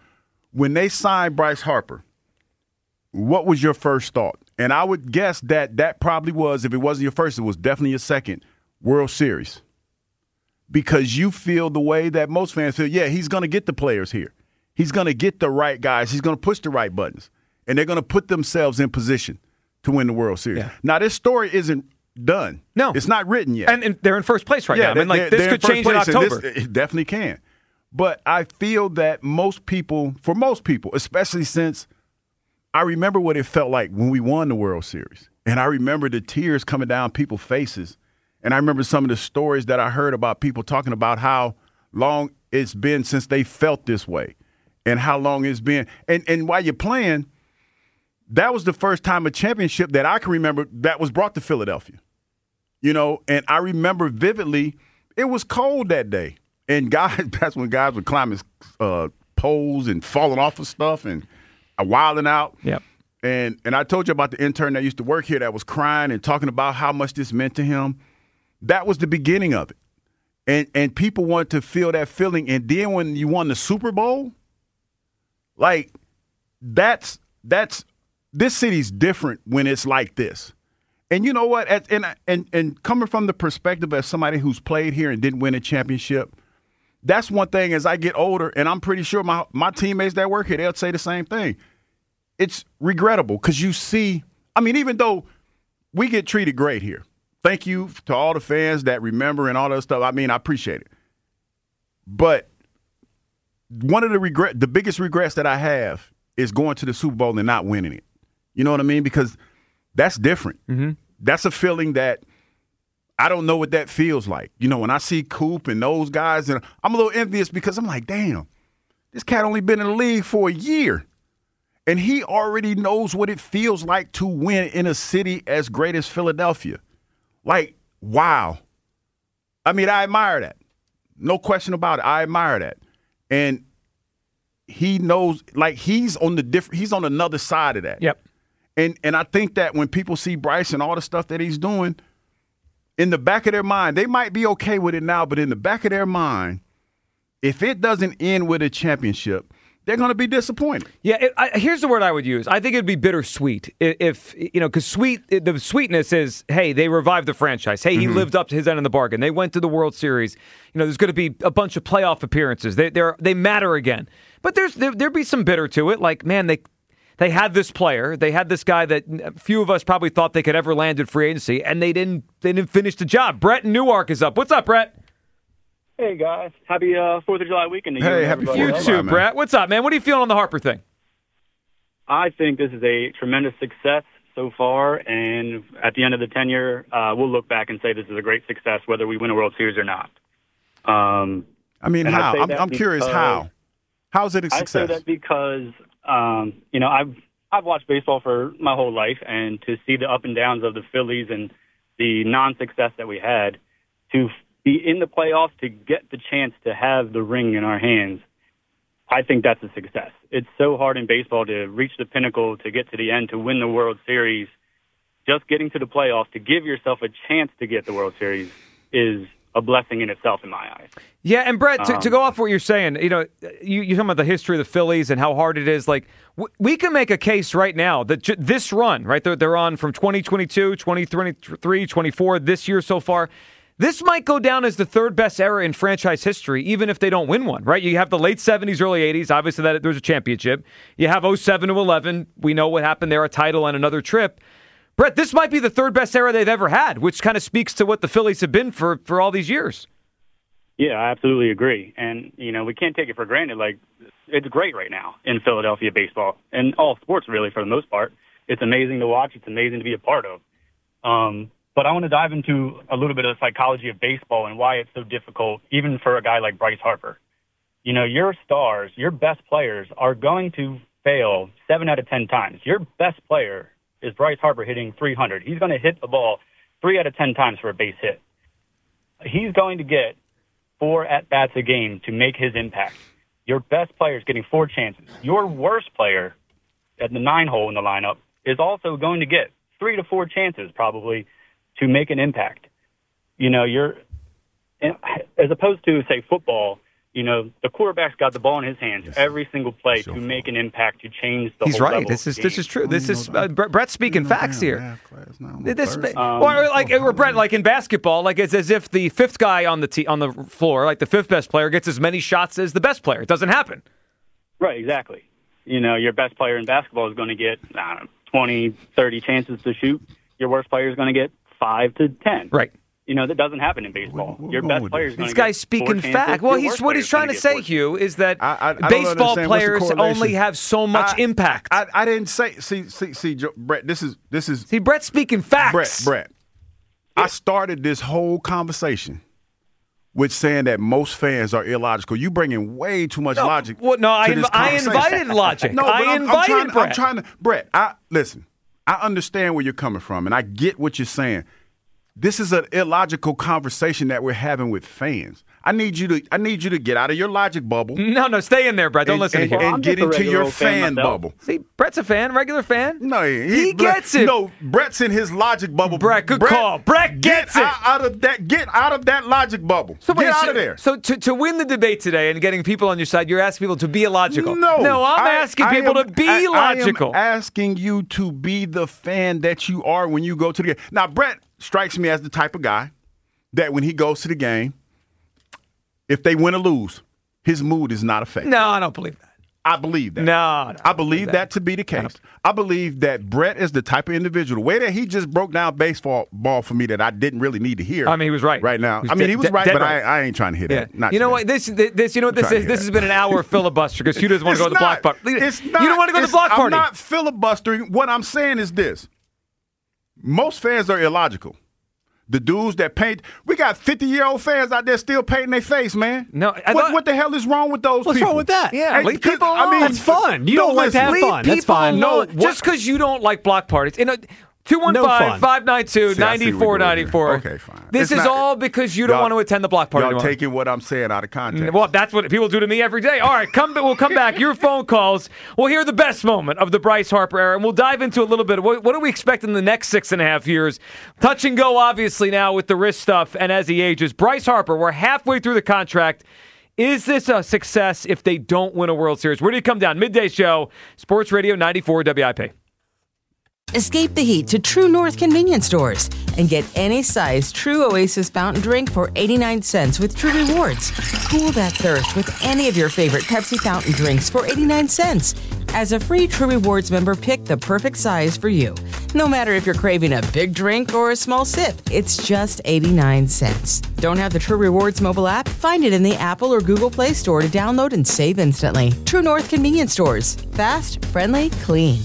when they signed Bryce Harper, what was your first thought? And I would guess that probably was, if it wasn't your first, it was definitely your second World Series. Because you feel the way that most fans feel, yeah, he's going to get the players here. He's going to get the right guys. He's going to push the right buttons. And they're going to put themselves in position to win the World Series. Yeah. Now, this story isn't done. No. It's not written yet. And they're in first place right now. I mean, like, this could change in October. It definitely can. But I feel that for most people, especially since I remember what it felt like when we won the World Series. And I remember the tears coming down people's faces. And I remember some of the stories that I heard about people talking about how long it's been since they felt this way and how long it's been. And while you're playing, that was the first time a championship that I can remember that was brought to Philadelphia. You know, and I remember vividly, it was cold that day. And that's when guys were climbing poles and falling off of stuff and wilding out. Yep. And I told you about the intern that used to work here that was crying and talking about how much this meant to him. That was the beginning of it. And people want to feel that feeling. And then when you won the Super Bowl, like this city's different when it's like this. And you know what? And coming from the perspective as somebody who's played here and didn't win a championship, that's one thing as I get older, and I'm pretty sure my teammates that work here, they'll say the same thing. It's regrettable because you see, I mean, even though we get treated great here, thank you to all the fans that remember and all that stuff. I mean, I appreciate it. But one of the biggest regrets that I have is going to the Super Bowl and not winning it. You know what I mean? Because that's different. Mm-hmm. That's a feeling that I don't know what that feels like. You know, when I see Coop and those guys, and I'm a little envious because I'm like, damn, this cat only been in the league for a year. And he already knows what it feels like to win in a city as great as Philadelphia. Like, wow. I mean, I admire that. No question about it. I admire that. And he knows, like, he's on another side of that. Yep. And I think that when people see Bryce and all the stuff that he's doing, in the back of their mind, they might be okay with it now, but in the back of their mind, if it doesn't end with a championship, they're going to be disappointed. Yeah, here's the word I would use. I think it'd be bittersweet if because the sweetness is, hey, they revived the franchise. Hey, he lived up to his end of the bargain. They went to the World Series. You know, there's going to be a bunch of playoff appearances. They matter again. But there'd be some bitter to it. Like, man, they had this player. They had this guy that few of us probably thought they could ever land in free agency, and they didn't finish the job. Brett in Newark is up. What's up, Brett? Hey, guys. Happy 4th of July weekend to you. Hey, happy 4th of July, You too, Brett. What's up, man? What are you feeling on the Harper thing? I think this is a tremendous success so far, and at the end of the tenure, we'll look back and say this is a great success, whether we win a World Series or not. I mean, how? I'm curious how. How is it a success? I say that because, I've watched baseball for my whole life, and to see the up and downs of the Phillies and the non-success that we had, to be in the playoffs, to get the chance to have the ring in our hands, I think that's a success. It's so hard in baseball to reach the pinnacle, to get to the end, to win the World Series. Just getting to the playoffs, to give yourself a chance to get the World Series is a blessing in itself in my eyes. Yeah, and Brett, to go off what you're saying, you talking about the history of the Phillies and how hard it is. Like, we can make a case right now that this run, right, they're on from 2022, 2023, 24, this year so far. This might go down as the third best era in franchise history, even if they don't win one, right? You have the late 70s, early 80s. Obviously, that there's a championship. You have 07 to 11. We know what happened there, a title and another trip. Brett, this might be the third best era they've ever had, which kind of speaks to what the Phillies have been for all these years. Yeah, I absolutely agree. And, we can't take it for granted. Like, it's great right now in Philadelphia baseball and all sports, really, for the most part. It's amazing to watch. It's amazing to be a part of. But I want to dive into a little bit of the psychology of baseball and why it's so difficult, even for a guy like Bryce Harper. Your stars, your best players are going to fail 7 out of 10 times. Your best player is Bryce Harper hitting 300. He's going to hit the ball 3 out of 10 times for a base hit. He's going to get 4 at-bats a game to make his impact. Your best player is getting 4 chances. Your worst player at the 9-hole in the lineup is also going to get 3 to 4 chances probably to make an impact. As opposed to, say, football, You know, the quarterback's got the ball in his hands every single play to make an impact, to change the He's whole right. level This of is true. This is Brett's speaking facts here. Or Brett, like in basketball, like it's as if the fifth guy on the floor, like the fifth best player, gets as many shots as the best player. It doesn't happen. Right, exactly. You know, your best player in basketball is going to get 20, 30 chances to shoot. Your worst player is going to get 5 to 10. Right. You know, that doesn't happen in baseball. Your best player is going to get This guy's speaking fact. Well, what he's trying to say, Hugh, is that baseball players only have so much impact. I didn't say. See, Brett. This is. See, Brett's speaking facts. Brett. I started this whole conversation with saying that most fans are illogical. You bring in way too much logic. Well, no, I invited logic. I'm trying to. Brett, listen. I understand where you're coming from, and I get what you're saying. This is an illogical conversation that we're having with fans. I need you to get out of your logic bubble. No, stay in there, Brett. Don't listen to him. And get into your fan bubble. See, Brett's a fan, regular fan. No, he gets it. No, Brett's in his logic bubble. Brett, good call. Brett gets it. Get out of that logic bubble. Get out of there. So to win the debate today and getting people on your side, you're asking people to be illogical. No, I'm asking people to be logical. I am asking you to be the fan that you are when you go to the game. Now, Brett strikes me as the type of guy that when he goes to the game, if they win or lose, his mood is not affected. No, I don't believe that. I believe that. No, I believe that to be the case. I believe that Brett is the type of individual. The way that he just broke down baseball for me that I didn't really need to hear. I mean, he was right. Right now. He was right, but I ain't trying to hear that. Not you know today. what? You know what this is? This has been an hour of filibuster because Hugh doesn't want to go to the block party. You don't want to go to the block party. I'm not filibustering. What I'm saying is this. Most fans are illogical. The dudes that paint, we got 50-year-old fans out there still painting their face, man. No, what the hell is wrong with those people? What's wrong with that? Yeah, leave people alone. That's fun. You don't like to have fun. That's fine. No, just because you don't like block parties. 215-592-9494. Okay, fine. This is all because you don't want to attend the block party Y'all tomorrow. taking what I'm saying out of context. Well, that's what people do to me every day. All right, we'll come back. Your phone calls. We'll hear the best moment of the Bryce Harper era, and we'll dive into a little bit of what do we expect in the next 6.5 years. Touch and go, obviously, now with the wrist stuff and as he ages. Bryce Harper, we're halfway through the contract. Is this a success if they don't win a World Series? Where do you come down? Midday Show, Sports Radio 94 WIP. Escape the heat to True North convenience stores and get any size True Oasis fountain drink for 89 cents with True Rewards. Cool that thirst with any of your favorite Pepsi fountain drinks for 89 cents. As a free True Rewards member, pick the perfect size for you. No matter if you're craving a big drink or a small sip, it's just 89 cents. Don't have the True Rewards mobile app? Find it in the Apple or Google Play Store to download and save instantly. True North convenience stores. Fast, friendly, clean.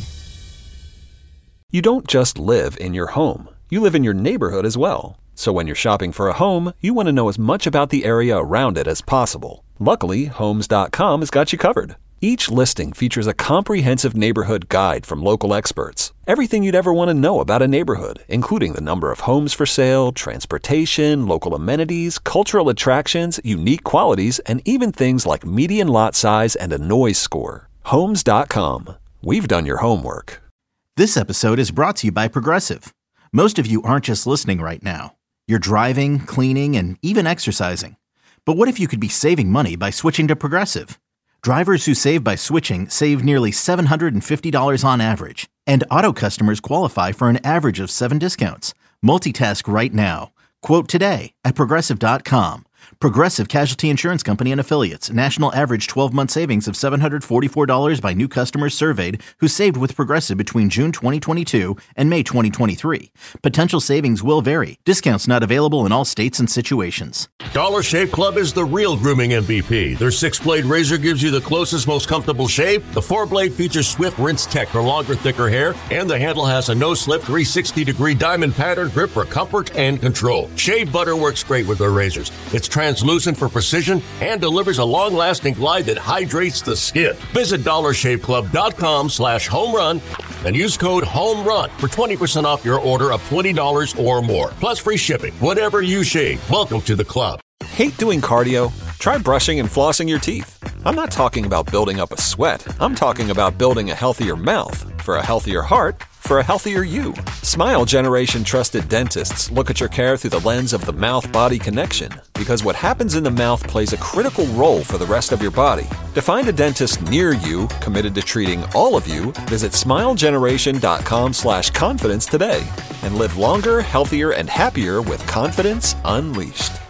You don't just live in your home. You live in your neighborhood as well. So when you're shopping for a home, you want to know as much about the area around it as possible. Luckily, Homes.com has got you covered. Each listing features a comprehensive neighborhood guide from local experts. Everything you'd ever want to know about a neighborhood, including the number of homes for sale, transportation, local amenities, cultural attractions, unique qualities, and even things like median lot size and a noise score. Homes.com. We've done your homework. This episode is brought to you by Progressive. Most of you aren't just listening right now. You're driving, cleaning, and even exercising. But what if you could be saving money by switching to Progressive? Drivers who save by switching save nearly $750 on average. And auto customers qualify for an average of 7 discounts. Multitask right now. Quote today at Progressive.com. Progressive Casualty Insurance Company and Affiliates. National average 12-month savings of $744 by new customers surveyed who saved with Progressive between June 2022 and May 2023. Potential savings will vary. Discounts not available in all states and situations. Dollar Shave Club is the real grooming MVP. Their 6-blade razor gives you the closest, most comfortable shave. The 4-blade features Swift Rinse Tech for longer, thicker hair. And the handle has a no-slip 360-degree diamond pattern grip for comfort and control. Shave butter works great with their razors. It's translucent for precision and delivers a long-lasting glide that hydrates the skin. Visit DollarShaveClub.com/homerun and use code HOMERUN for 20% off your order of $20 or more. Plus free shipping. Whatever you shave, welcome to the club. Hate doing cardio? Try brushing and flossing your teeth. I'm not talking about building up a sweat. I'm talking about building a healthier mouth. For a healthier heart, for a healthier you. Smile Generation trusted dentists look at your care through the lens of the mouth-body connection, because what happens in the mouth plays a critical role for the rest of your body. To find a dentist near you committed to treating all of you, visit smilegeneration.com/confidence today and live longer, healthier, and happier with confidence unleashed.